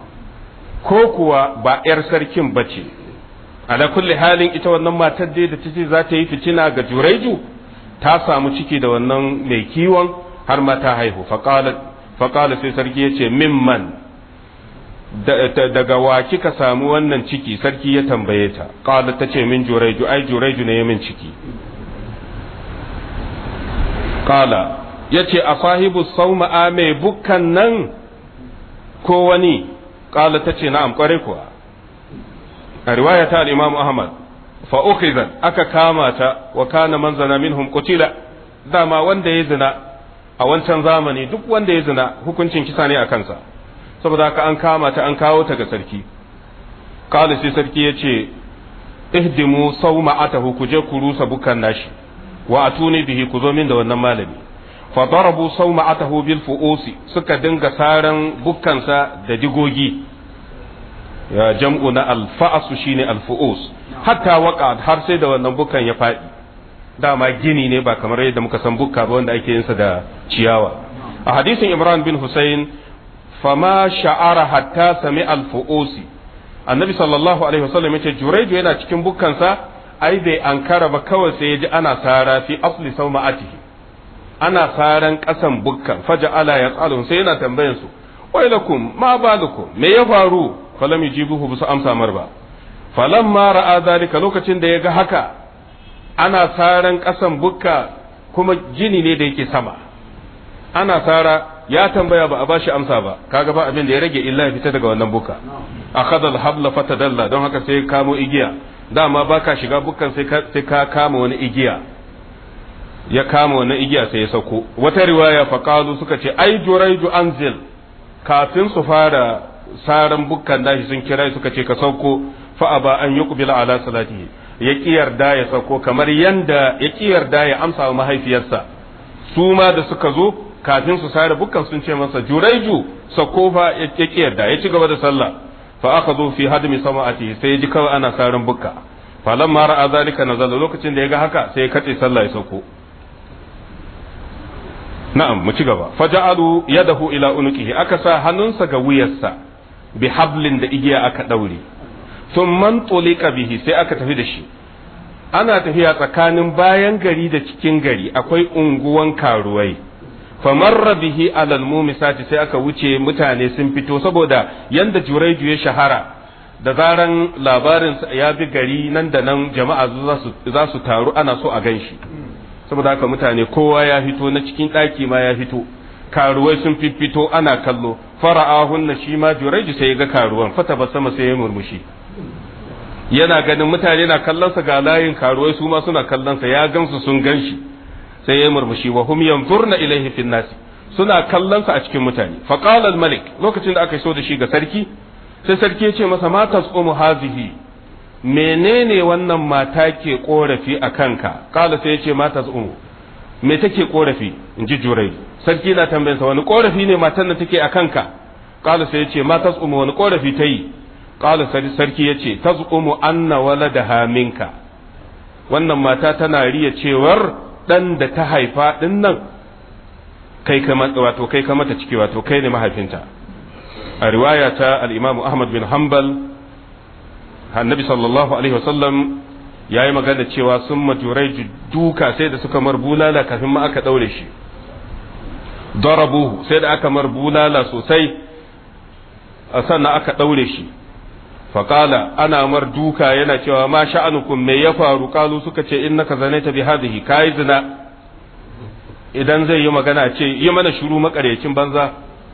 ko kuwa ba yar sarkin bace ala kulli halin ita wannan matar dai da tace za ta yi fitina ga Jurayju ta samu ciki da wannan mai kiwon har ma ta haihu faqalat faqala sai sarki yace mimman daga wa kika samu wannan ciki sarki ya tambaye ta qala tace min Jurayju ai Jurayju ne ya min ciki qala yace a sahibu sawma mai bukkan nan ko wani qala tace na'am kware kuwa a riwaya ta al-Imam Ahmad fa ukhizat aka kama ta wa kana man zana minhum qutila dama wanda ya zina a wancan zamani duk wanda ya zina hukuncin kisa ne a kansa saboda haka an kama ta an kawo ta ga sarki qala sai sarki yace ihdimu sawma'atahu ku je ku rusa bukan nashi wa atuni bihi ku zo min da wannan malami fa darabu sawma'atahu bil fu'usi suka dinga saran bukkansa da digogi ya jam'u na al-fa'su shine al-fu'us hatta waqa har sai da wannan bukan ya fadi dama gini ne ba kamar yadda muka san bukka ba wanda ake yin sa da ciyawa. A hadisin Imran bin Husayn fama sha'ara hatta sami al-fu'usi annabi sallallahu alaihi wasallam yace Jurayju yana cikin bukkansa ai bai ankara ba kawai sai ya ji ana sara fi asli sawma'atihi ana saran kasan bukkan faja'ala yas'alu sai yana tambayan su wailakum ma balukum me ya faru falam yujibuhu bisu amsa mar ba falamma ra'a dalika lokacin da ya ga haka ana saran kasan bukka kuma jini ne da yake sama ana sara ya tambaya ba a bashi amsa ba kaga ba abin da ya rage illa ya fita daga wannan bukka akhadha al-habla fatadalla don haka sai kamo igiya dama baka shiga bukkan sai ka sai ka kama wani igiya ya kama wani igiya sai ya sauko wata riwaya faqalu suka ce ai jurayju anzil kafin su fara saran bukkan dashi sun kira suka ce ka sauko fa aba an yuqbila ala salatihi ya kiyarda ya sauko kamar yanda ya kiyarda ya amsa wa mahaifiyarsa su ma da suka zo kafin su sare bukkan sun ce masa juraiju sauko fa ya kiyarda ya ci gaba da sallah fa akhadhu fi hadmi sama'ati sai ya ji kawai ana saran bukka falamma ra'a zalika nazala lokacin da ya ga haka sai ya katse sallah ya sauko na'am mu ci gaba faja'alu yadahu ila unuqihi aka sa hannunsa ga wuyarsa bi hablin da igiya aka daure thumman tulika bihi sai aka tafi da shi ana tafiya tsakanin bayan gari da cikin gari akwai unguwan karuwai famarra bihi alal mumisati sai aka wuce mutane sun fito saboda yanda Juraiju ya shahara da zaran labarin ya bi gari nan da nan jama'a za su taru ana so a ganshi saboda haka mutane kowa ya fito na cikin ɗaki ma ya fito karuwai sun fito ana kallo fara'ahunna shi ma Juraiju sai ya ga karuwan fata ba sama sai ya murmushi yana ganin mutane na kallonsa ga layin karuwai su ma suna kallonsa ya gansu sun ganshi sai ya murmushi wa hum yanzurna ilaihi fin nasi suna kallonsa a cikin mutane fa qala al malik lokacin da aka so da shi ga sarki sai sarki ya ce masa ma tasqumu hazihi menene wannan mata ke korafi a kanka qala sai ya ce ma tasqumu me take korafi inji Jurai sarki na tambayarsa wani korafi ne matan nan take a kanka qala sai ya ce ma tasqumu wani korafi tayi qala sarki ya ce tasqumu anna waladaha minka wannan mata tana riya cewar dan da ta haifa din nan kai kama wato kai kama ta ciki wato kai ne mahaifinta a riwaya ta al-Imam Ahmad bin Hanbal annabi sallallahu alaihi wasallam yayi magana cewa sun majurai duka sai da suka mar bulala kafin ma aka daure shi darabuhu sai da aka mar bulala sosai sannan aka daure shi faƙala ana mar duka yana cewa ma sha'anukum me ya faru kalu suka ce innaka zanaita bi hadhihi kai zina idan zai yi magana ce yi mana shiru makarecin banza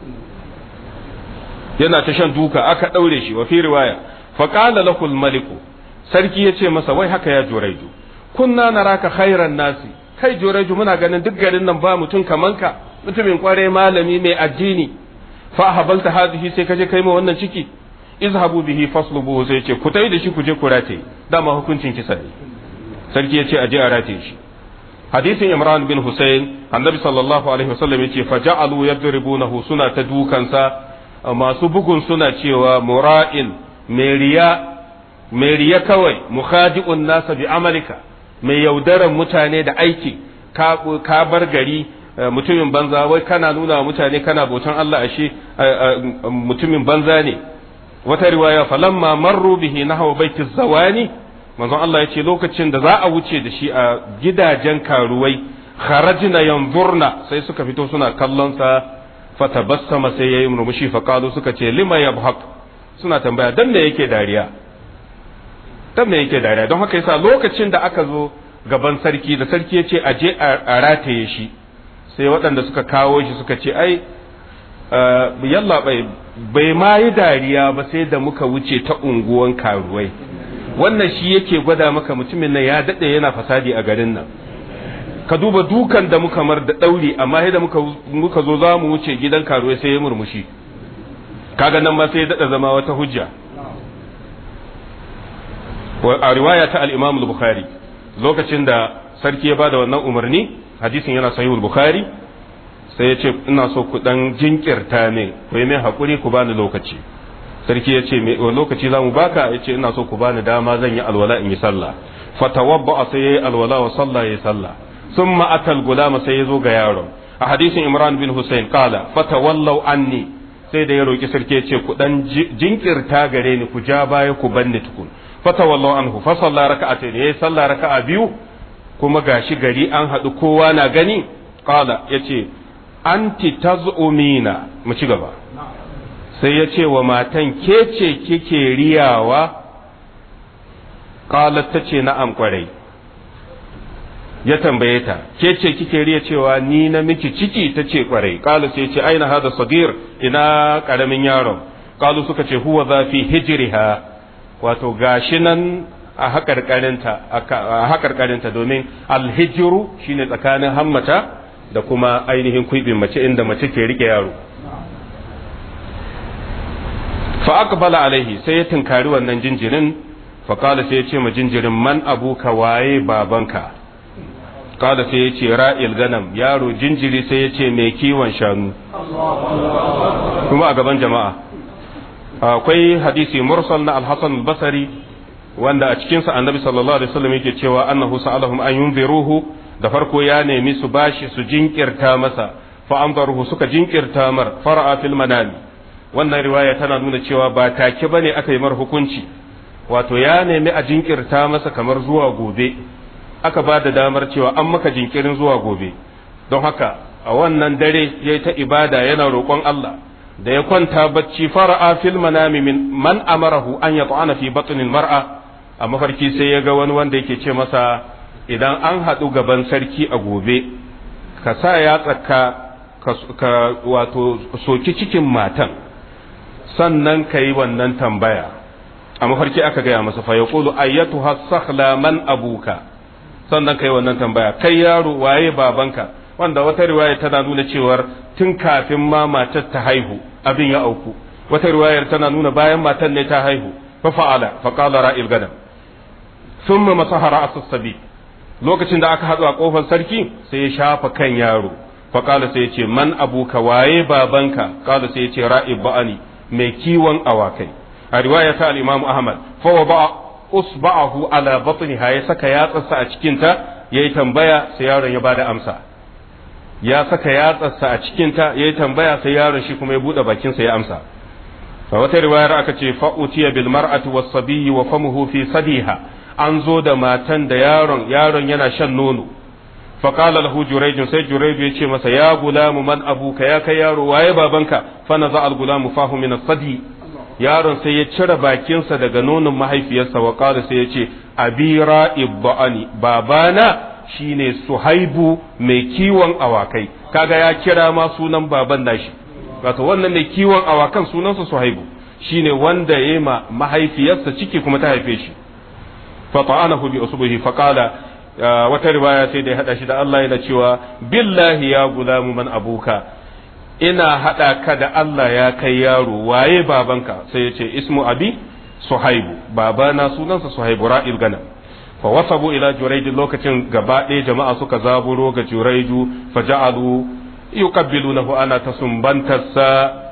yana ta shan duka aka daure shi wa fi riwaya faqala lahu al-malik sarki yace masa wai haka ya Juraiju kunna naraka khairan nasi kai Juraiju muna ganin duk garin nan ba mutum kaman ka mutumin kware malami mai addini fa habalta hadhihi sai kaje kai ma wannan ciki izhabu bihi faslubu sai ce ku tai da shi ku je ku rate dama hukuncin kisa ne sarki yace aje a rate shi hadisin Imran bin Husayn annabi sallallahu alaihi wasallam yace faja'alu yadribunahu suna ta dukansa masu bugun suna cewa mura'in meriya meriya kawai mukhadi'un nasa bi amalika mai yaudaran mutane da aiki ka ka bar gari mutumin banza wai kana nuna wa mutane kana bautan Allah ashe mutumin banza ne wata riwaya falamma marru bihi nahwa baitiz zawani manzon Allah yace lokacin da za a wuce da shi a gidajen karuwai kharajna yanzurna sai suka fito suna kallon sa fatabassama sai yayi murmushi fa qalu suka ce lima yabhaq suna tambaya dan me yake dariya dan me yake dariya don haka yasa lokacin da aka zo gaban sarki da sarki yace aje a rataye shi sai waɗanda suka kawo shi suka ce ai yalla bai bai ma yi dariya ba sai da muka wuce ta unguwan karuwai wannan shi yake gwada maka mutumin nan ya dade yana fasadi a garin nan ka duba dukan da muka mar da dauri amma sai da muka muka zo za mu wuce gidan karuwai sai ya murmushi kaga nan ma sai ya dada zama wata hujja a riwaya ta al-Imam al-Bukhari lokacin da sarki ya bada wannan umarni hadisin yana sahih al-Bukhari sai ya ce ina so ku dan jinkirta ne ku yi min hakuri ku bani lokaci sarki ya ce me lokaci za mu baka ya ce ina so ku bani dama zan yi alwala in yi sallah fatawabba sai yayi alwala wa salla yayi salla thumma atal gulama sai yazo ga yaron a hadisin Imran bin Hussein kala fatawallau anni sai da ya roki sarki ya ce ku dan jinkirta gare ni ku ja baya ku banni tukun fatawallau anhu fa salla raka'atayn yayi salla raka'a biyu kuma gashi gari an hadu kowa na gani kala yace anti tazumina mu ci gaba sai ya ce wa matan ke ce kike riyawa qalat tace na'am kwarai ya tambaye ta ke ce kike riya cewa ni na miki ciki tace kwarai qala sai ce aina hada sagir ina karamin yaron qalu suka ce huwa za fi hijriha wato gashi nan a hakarkarinta a hakarkarinta domin alhijru shine tsakanin hammata da kuma ainihin kuibin mace inda mace ke rike yaro fa aqbala alaihi sai ya tunkari wannan jinjirin fa kala sai ya ce ma jinjirin man abuka waye babanka kala sai ya ce ra'il ganam yaro jinjiri sai ya ce mai kiwon shanu kuma a gaban jama'a akwai hadisi mursal na al-hasan al-basri wanda a cikin sa annabi sallallahu alaihi wasallam yake cewa annahu sa'alahum an yunziruhu da farko ya nemi su bashi su jinkirta masa fa anzaruhu suka jinkirta mar fara'a fil manami wannan riwaya tana nuna cewa ba take bane aka yi mar hukunci wato ya nemi a jinkirta masa kamar zuwa gobe aka ba da damar cewa an maka jinkirin zuwa gobe don haka a wannan dare yayi ta ibada yana roƙon Allah da ya kwanta bacci fara'a fil manami min man amarahu an yat'ana fi batnil mar'a a mafarki sai ya ga wani wanda yake ce masa idan an haɗu gaban sarki a gobe ka sa ya tsaka ka wato soki cikin matan sannan ka yi wannan tambaya a mafarki aka gaya masa fa ya ƙulu ayyatu hasakhla man abuka sannan ka yi wannan tambaya kai yaro waye babanka wanda wata riwaya tana nuna cewar tun kafin ma matar ta haihu abin ya auku wata riwayar tana nuna bayan matan ne ta haihu fa fa'ala fa qala ra'il gadam thumma masaha ra'as as-sabi lokacin da aka haɗu a kofar sarki sai ya shafa kan yaro fa qala sai ya ce man abuka waye babanka qala sai ya ce ra'ib ba'ani mai kiwon awakai a riwaya ta al-Imam Ahmad fa waba usba'ahu ala batniha ya saka yatsarsa a cikin ta yayi tambaya sai yaron ya bada amsa ya saka yatsarsa a cikin ta yayi tambaya sai yaron shi kuma ya bude bakin sa ya amsa a wata riwayar aka ce fa utiya bil mar'ati was sabiyyi wa famuhu fi sadiha an zo da matan da yaron yaron yana shan nono fa qala lahu jurayj sai jurayj ya ce masa ya gulamu man abuka ya kai yaro waye babanka fa naza al gulamu fahu min as-sadi yaron sai ya cire bakinsa daga nonon mahaifiyarsa wa qala sai ya ce abira ibbani babana shine suhaibu mai kiwon awakai kaga ya kira ma sunan baban nashi wato wannan mai kiwon awakan sunansa suhaibu shine wanda yayi ma mahaifiyarsa ciki kuma ta haife shi fa ta'anahu bi usbuhi fa qala wata riwaya sai da ya hada shi da Allah yana cewa billahi ya gulamu man abuka ina hada ka da Allah ya kai yaro waye babanka sai ya ce ismu abi suhaibu babana sunansa suhaibu ra'il ganam fa wasabu ila jurayd lokacin gaba ɗaya jama'a suka zaburo ga juraydu fa ja'alu yuqabbilunahu ana tasumbantarsa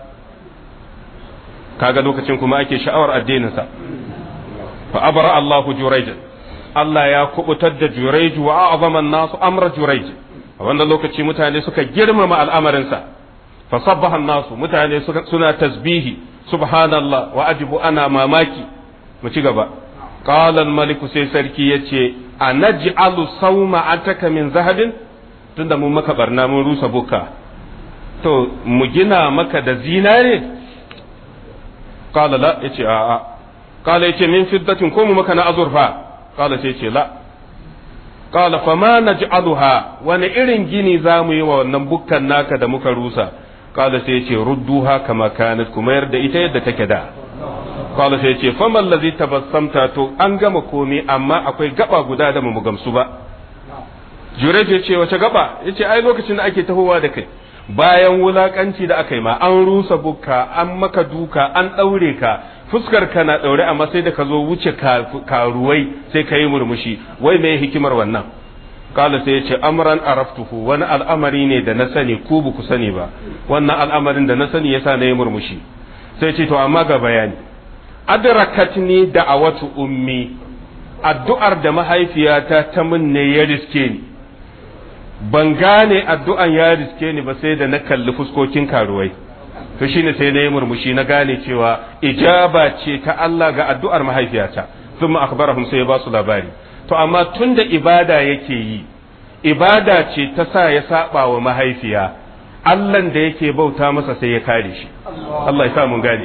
kaga lokacin kuma ake sha'awar addinin sa fa abara Allahu jurayj Allah ya kubutar da jurayj wa a'zama an-nas amra jurayj a wannan lokaci mutane suka girmama al'amarin sa fa sabbaha an-nas mutane suna tasbihi subhanallah wa ajibu ana mamaki mu ci gaba qala al-malik sai sarki yace anaj'alu sawma ataka min zahabin tunda mun maka barna mun rusa buka to mu gina maka da zinare qala la yace a a qala yace min fiddatin ko mu maka na azurfa qala sai yace la qala fa ma naj'aluha wani irin gini zamu yi wa wannan bukkan naka da muka rusa qala sai yace rudduha kama kanat kuma yarda ita yadda take da qala sai yace fa man ladhi tabassamta to an gama komai amma akwai gaba guda da mu gamsu ba Jurej ya ce wace gaba ya ce ai lokacin da ake tahowa da kai bayan wulakanci da aka yi ma an rusa bukka an maka duka an ɗaure ka fuskar ka na ɗaure amma sai da ka zo wuce karuwai sai ka yi murmushi wai mai hikimar wannan kala sai ya ce amran araftuhu wani al'amari ne da na sani ku ba ku sani ba wannan al'amarin da na sani yasa na yi murmushi sai ce to amma ga bayani adrakatni da'awatu ummi addu'ar da mahaifiyata ta min ne ya riske ni ban gane addu'an ya riske ni ba sai da na kalli fuskokin karuwai to shine sai na yi murmushi na gane cewa ijaba ce ta Allah ga addu'ar mahaifiyata thumma akhbarahum sai ya ba su labari to amma tunda ibada yake yi ibada ce ta sa ya saba wa mahaifiya Allah da yake bauta masa sai ya kare shi Allah ya sa mun gane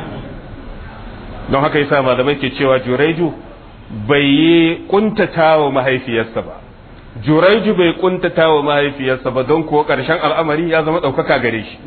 don haka yasa malamai ke cewa Juraiju bai yi kuntata wa mahaifiyarsa ba Juraiju bai kuntata wa mahaifiyarsa ba don kuwa karshen al'amari ya zama daukaka gare shi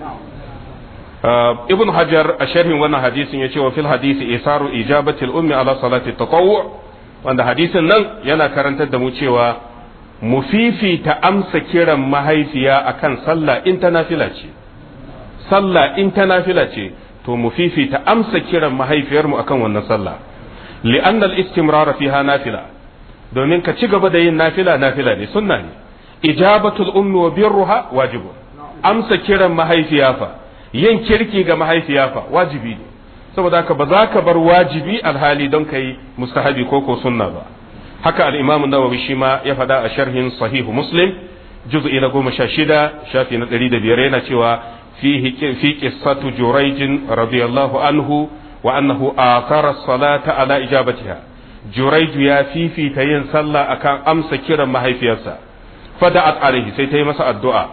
Ibn Hajar a sharhin wannan hadisin ya ce wa fil hadisi isaru ijabatil ummi ala salati tatawwu wanda hadisin nan yana karantar da mu cewa mu fifita amsa kiran mahaifiya akan sallah in ta nafila ce sallah in ta nafila ce to mu fifita amsa kiran mahaifiyarmu akan wannan sallah li'anna al-istimrar fiha nafila domin ka ci gaba da yin nafila nafila ne sunna ne ijabatul ummi wa birruha wajibu amsa kiran mahaifiya fa yin kirki ga mahaifiya fa wajibi ne saboda haka ba za ka bar wajibi alhali don kai mustahabi ko ko sunna ba haka al-imam an-nawawi shi ma ya faɗa a sharhin sahihu muslim juz'i na goma sha shida shafi na ɗari da biyar yana cewa fihi fi qissatu jurayj radiyallahu anhu wa annahu athara as-salata ala ijabatiha jurayj ya fifita yin sallah akan amsa kiran mahaifiyarsa fada'at alaihi sai ta yi masa addu'a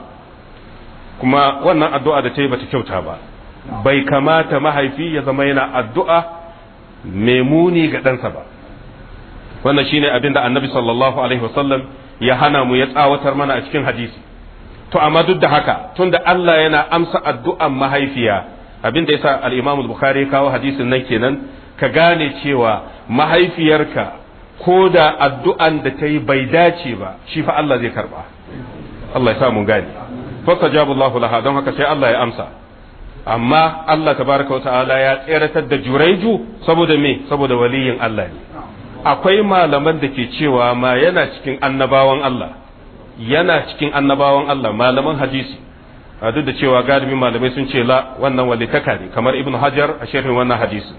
kuma wannan addu'a da ta yi bata kyauta ba bai kamata mahaifi ya zama yana addu'a mai muni ga ɗansa ba wannan shine abin da annabi sallallahu alaihi wasallam ya hana mu ya tsawatar mana a cikin hadisi to amma duk da haka tunda Allah yana amsa addu'an mahaifiya abin da yasa al-Imam al-Bukhari kawo hadisin nan kenan ka gane cewa mahaifiyarka ko da addu'an da ta yi bai dace ba shi fa Allah zai karba Allah ya sa mun gane fastajabu Allahu laha don haka sai Allah ya amsa amma Allah tabaraka wa ta'ala ya tseratar da Juraiju saboda me saboda waliyin Allah ne akwai malaman da ke cewa ma yana cikin annabawan Allah yana cikin annabawan Allah malaman hadisi duk da cewa galibin malamai sun ce la wannan walitaka ne kamar Ibn Hajar a sharhin wannan hadisi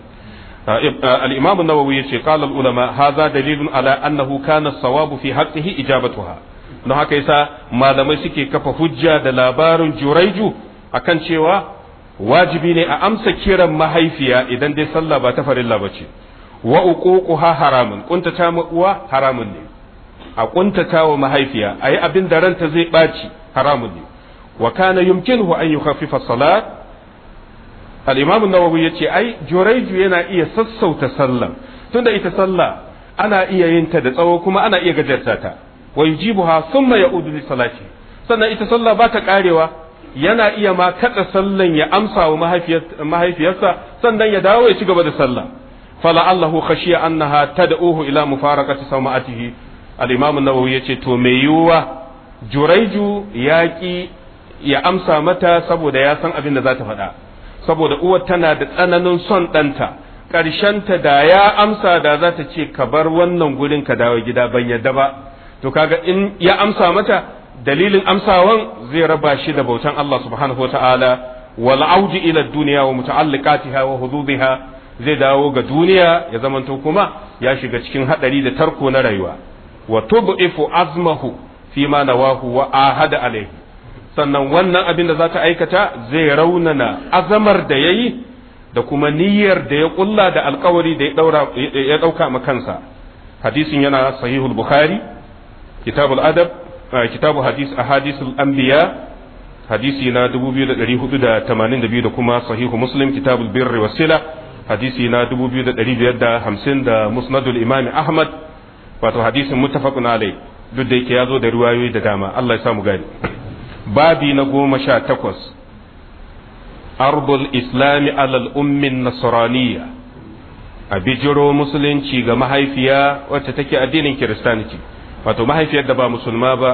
al-Imam an-Nawawi yace qala al-ulama hadha dalilun ala annahu kana as-sawabu fi haqqihi ijabatuha don haka yasa malamai suke kafa hujja da labarin Juraiju akan cewa wajibi ne a amsa kiran mahaifiya idan dai sallah ba ta farilla bace wa uququha haramun kuntata ma uwa haramun ne a kuntata wa mahaifiya ayi abin da ranta zai baci haramun ne wa kana yumkinuhu an yukhaffifa salat al-imam an-nawawi yace ai Juraiju yana iya sassauta sallah tunda ita sallah ana iya yin ta da tsawo kuma ana iya gajarta ta wa yujibuha thumma ya'udu li salati sannan ita sallah ba ta karewa yana iya ma kada sallan ya amsa wa mahaifiyarsa sannan ya dawo ya ci gaba da sallah fala'allahu khashiya annaha tad'uhu ila mufaraqati sama'atihi al-imam an-nawawi yace to me yuwa Juraiju yaki ya amsa mata saboda ya san abin da za ta faɗa saboda uwar tana da tsananin son ɗanta ta da ya amsa da za ta ce ka bar wannan gurin ka dawo gida ban yadda ba to kaga in ya amsa mata dalilin amsawan zai raba shi da bautan Allah subhanahu wataala wal audi ila dunya wa muta'alliqatiha wa hududiha zai dawo ga duniya ya zamanto kuma ya shiga cikin hadari da tarko na rayuwa wa tud'ifu azmahu fi ma nawahu wa ahada alayhi sannan wannan abin da za ta aikata zai raunana azamar da yayi da kuma niyyar da ya kulla da alkawari da ya daura ya dauka ma kansa hadisin yana sahihul bukhari kitabul adab kitabu hadis ahadisul anbiya hadisi na dubu biyu da ɗari hudu da tamanin da biyu da kuma sahihu muslim kitabul birri wasila hadisi na dubu biyu da ɗari biyar da hamsin da musnadul imami ahmad wato hadisin muttafaqun alai duk da yake ya zo da riwayoyi da dama Allah ya samu gani babi na goma sha takwas arbul islami alal ummin nasraniya a bijiro musulunci ga mahaifiya wacce take addinin kiristaniti wato mahaifiyar da ba musulma ba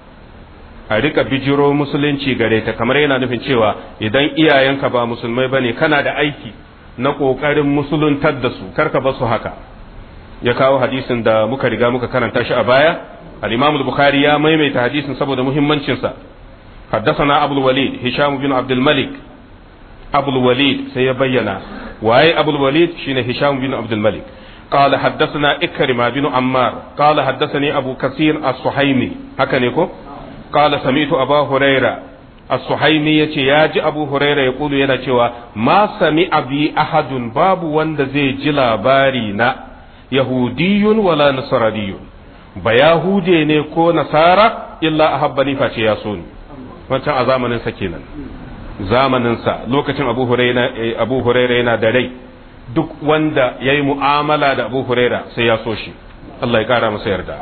a rika bijiro musulunci gare ta kamar yana nufin cewa idan iyayenka ba musulmai bane kana da aiki na kokarin musuluntar da su karka ba su haka ya kawo hadisin da muka riga muka karanta shi a baya al-Imam al-Bukhari ya maimaita hadisin saboda muhimmancin sa حدثنا أبو الوليد هشام بن عبد الملك أبو الوليد سيبينا وأي أبو الوليد شين هشام بن عبد الملك قال حدثنا إكرمة بن عمار قال حدثني أبو كثير الصحيمي هكذا قال سمعت أبا هريرة الصحيمي يتي ياجي أبو هريرة يقول ينا cewa ما سمع بي أحد باب وند زي جلا بارينا يهودي ولا نصراني بيهودي ne ko nasara illa ahabbani face ya so ni wancan a zamanin sa kenan zamanin sa lokacin Abu Hurairah Abu Hurairah yana da rai duk wanda yayi mu'amala da Abu Hurairah sai ya so shi Allah ya kara masa yarda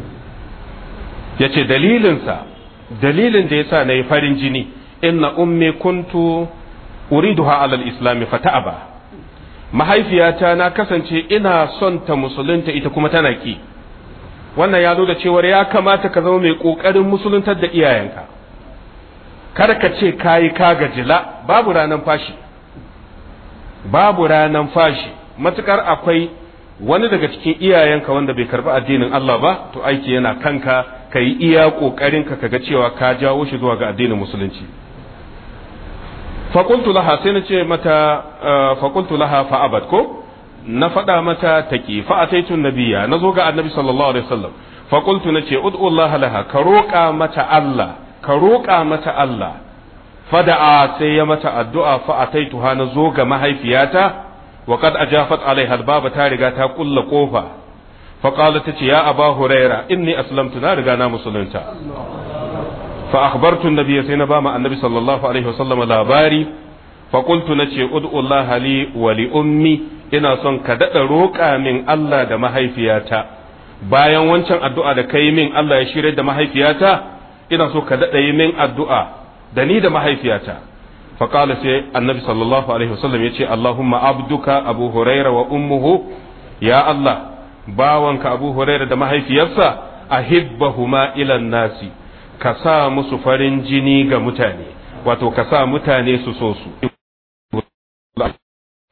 yace dalilin sa dalilin da yasa nayi farin jini inna ummi kuntu uriduha ala al-islam fata'aba mahaifiyata na kasance ina son ta musulunta ita kuma tana ki wannan ya zo da cewar ya kamata ka zama mai kokarin musuluntar da iyayenka kada ka ce kayi ka gajila babu ranan fashi babu ranan fashi matukar akwai wani daga cikin iyayenka wanda bai karbi addinin Allah ba to aiki yana kanka ka yi iya kokarin ka kaga cewa ka jawo shi zuwa ga addinin musulunci faƙultu laha sai na ce mata faƙultu laha fa'abad ko na faɗa mata taƙi fa'ataitun nabiya na zo ga annabi sallallahu alaihi wasallam faƙultu na ce ud'ullaha laha ka roƙa mata Allah ka roƙa mata Allah fada'a sai ya mata addu'a fa'ataituha na zo ga mahaifiyata wa qad ajafat alaiha albaba ta riga ta kulla kofa fa qalat tace ya aba huraira inni aslamtu na riga na musulunta fa akhbartu an-nabiy sai na ba ma annabi sallallahu alaihi wasallam labari fa qultu nace ud'u Allah li wa li ummi ina son ka dada roƙa min Allah da mahaifiyata bayan wancan addu'a da kai min Allah ya shirye da mahaifiyata ina so ka dada yi min addu'a da ni da mahaifiyata fa qala sai annabi sallallahu alaihi wasallam yace Allahumma abduka abu huraira wa ummuhu ya Allah bawanka abu huraira da mahaifiyarsa ahibbahuma ila nasi ka sa musu farin jini ga mutane wato ka sa mutane su so su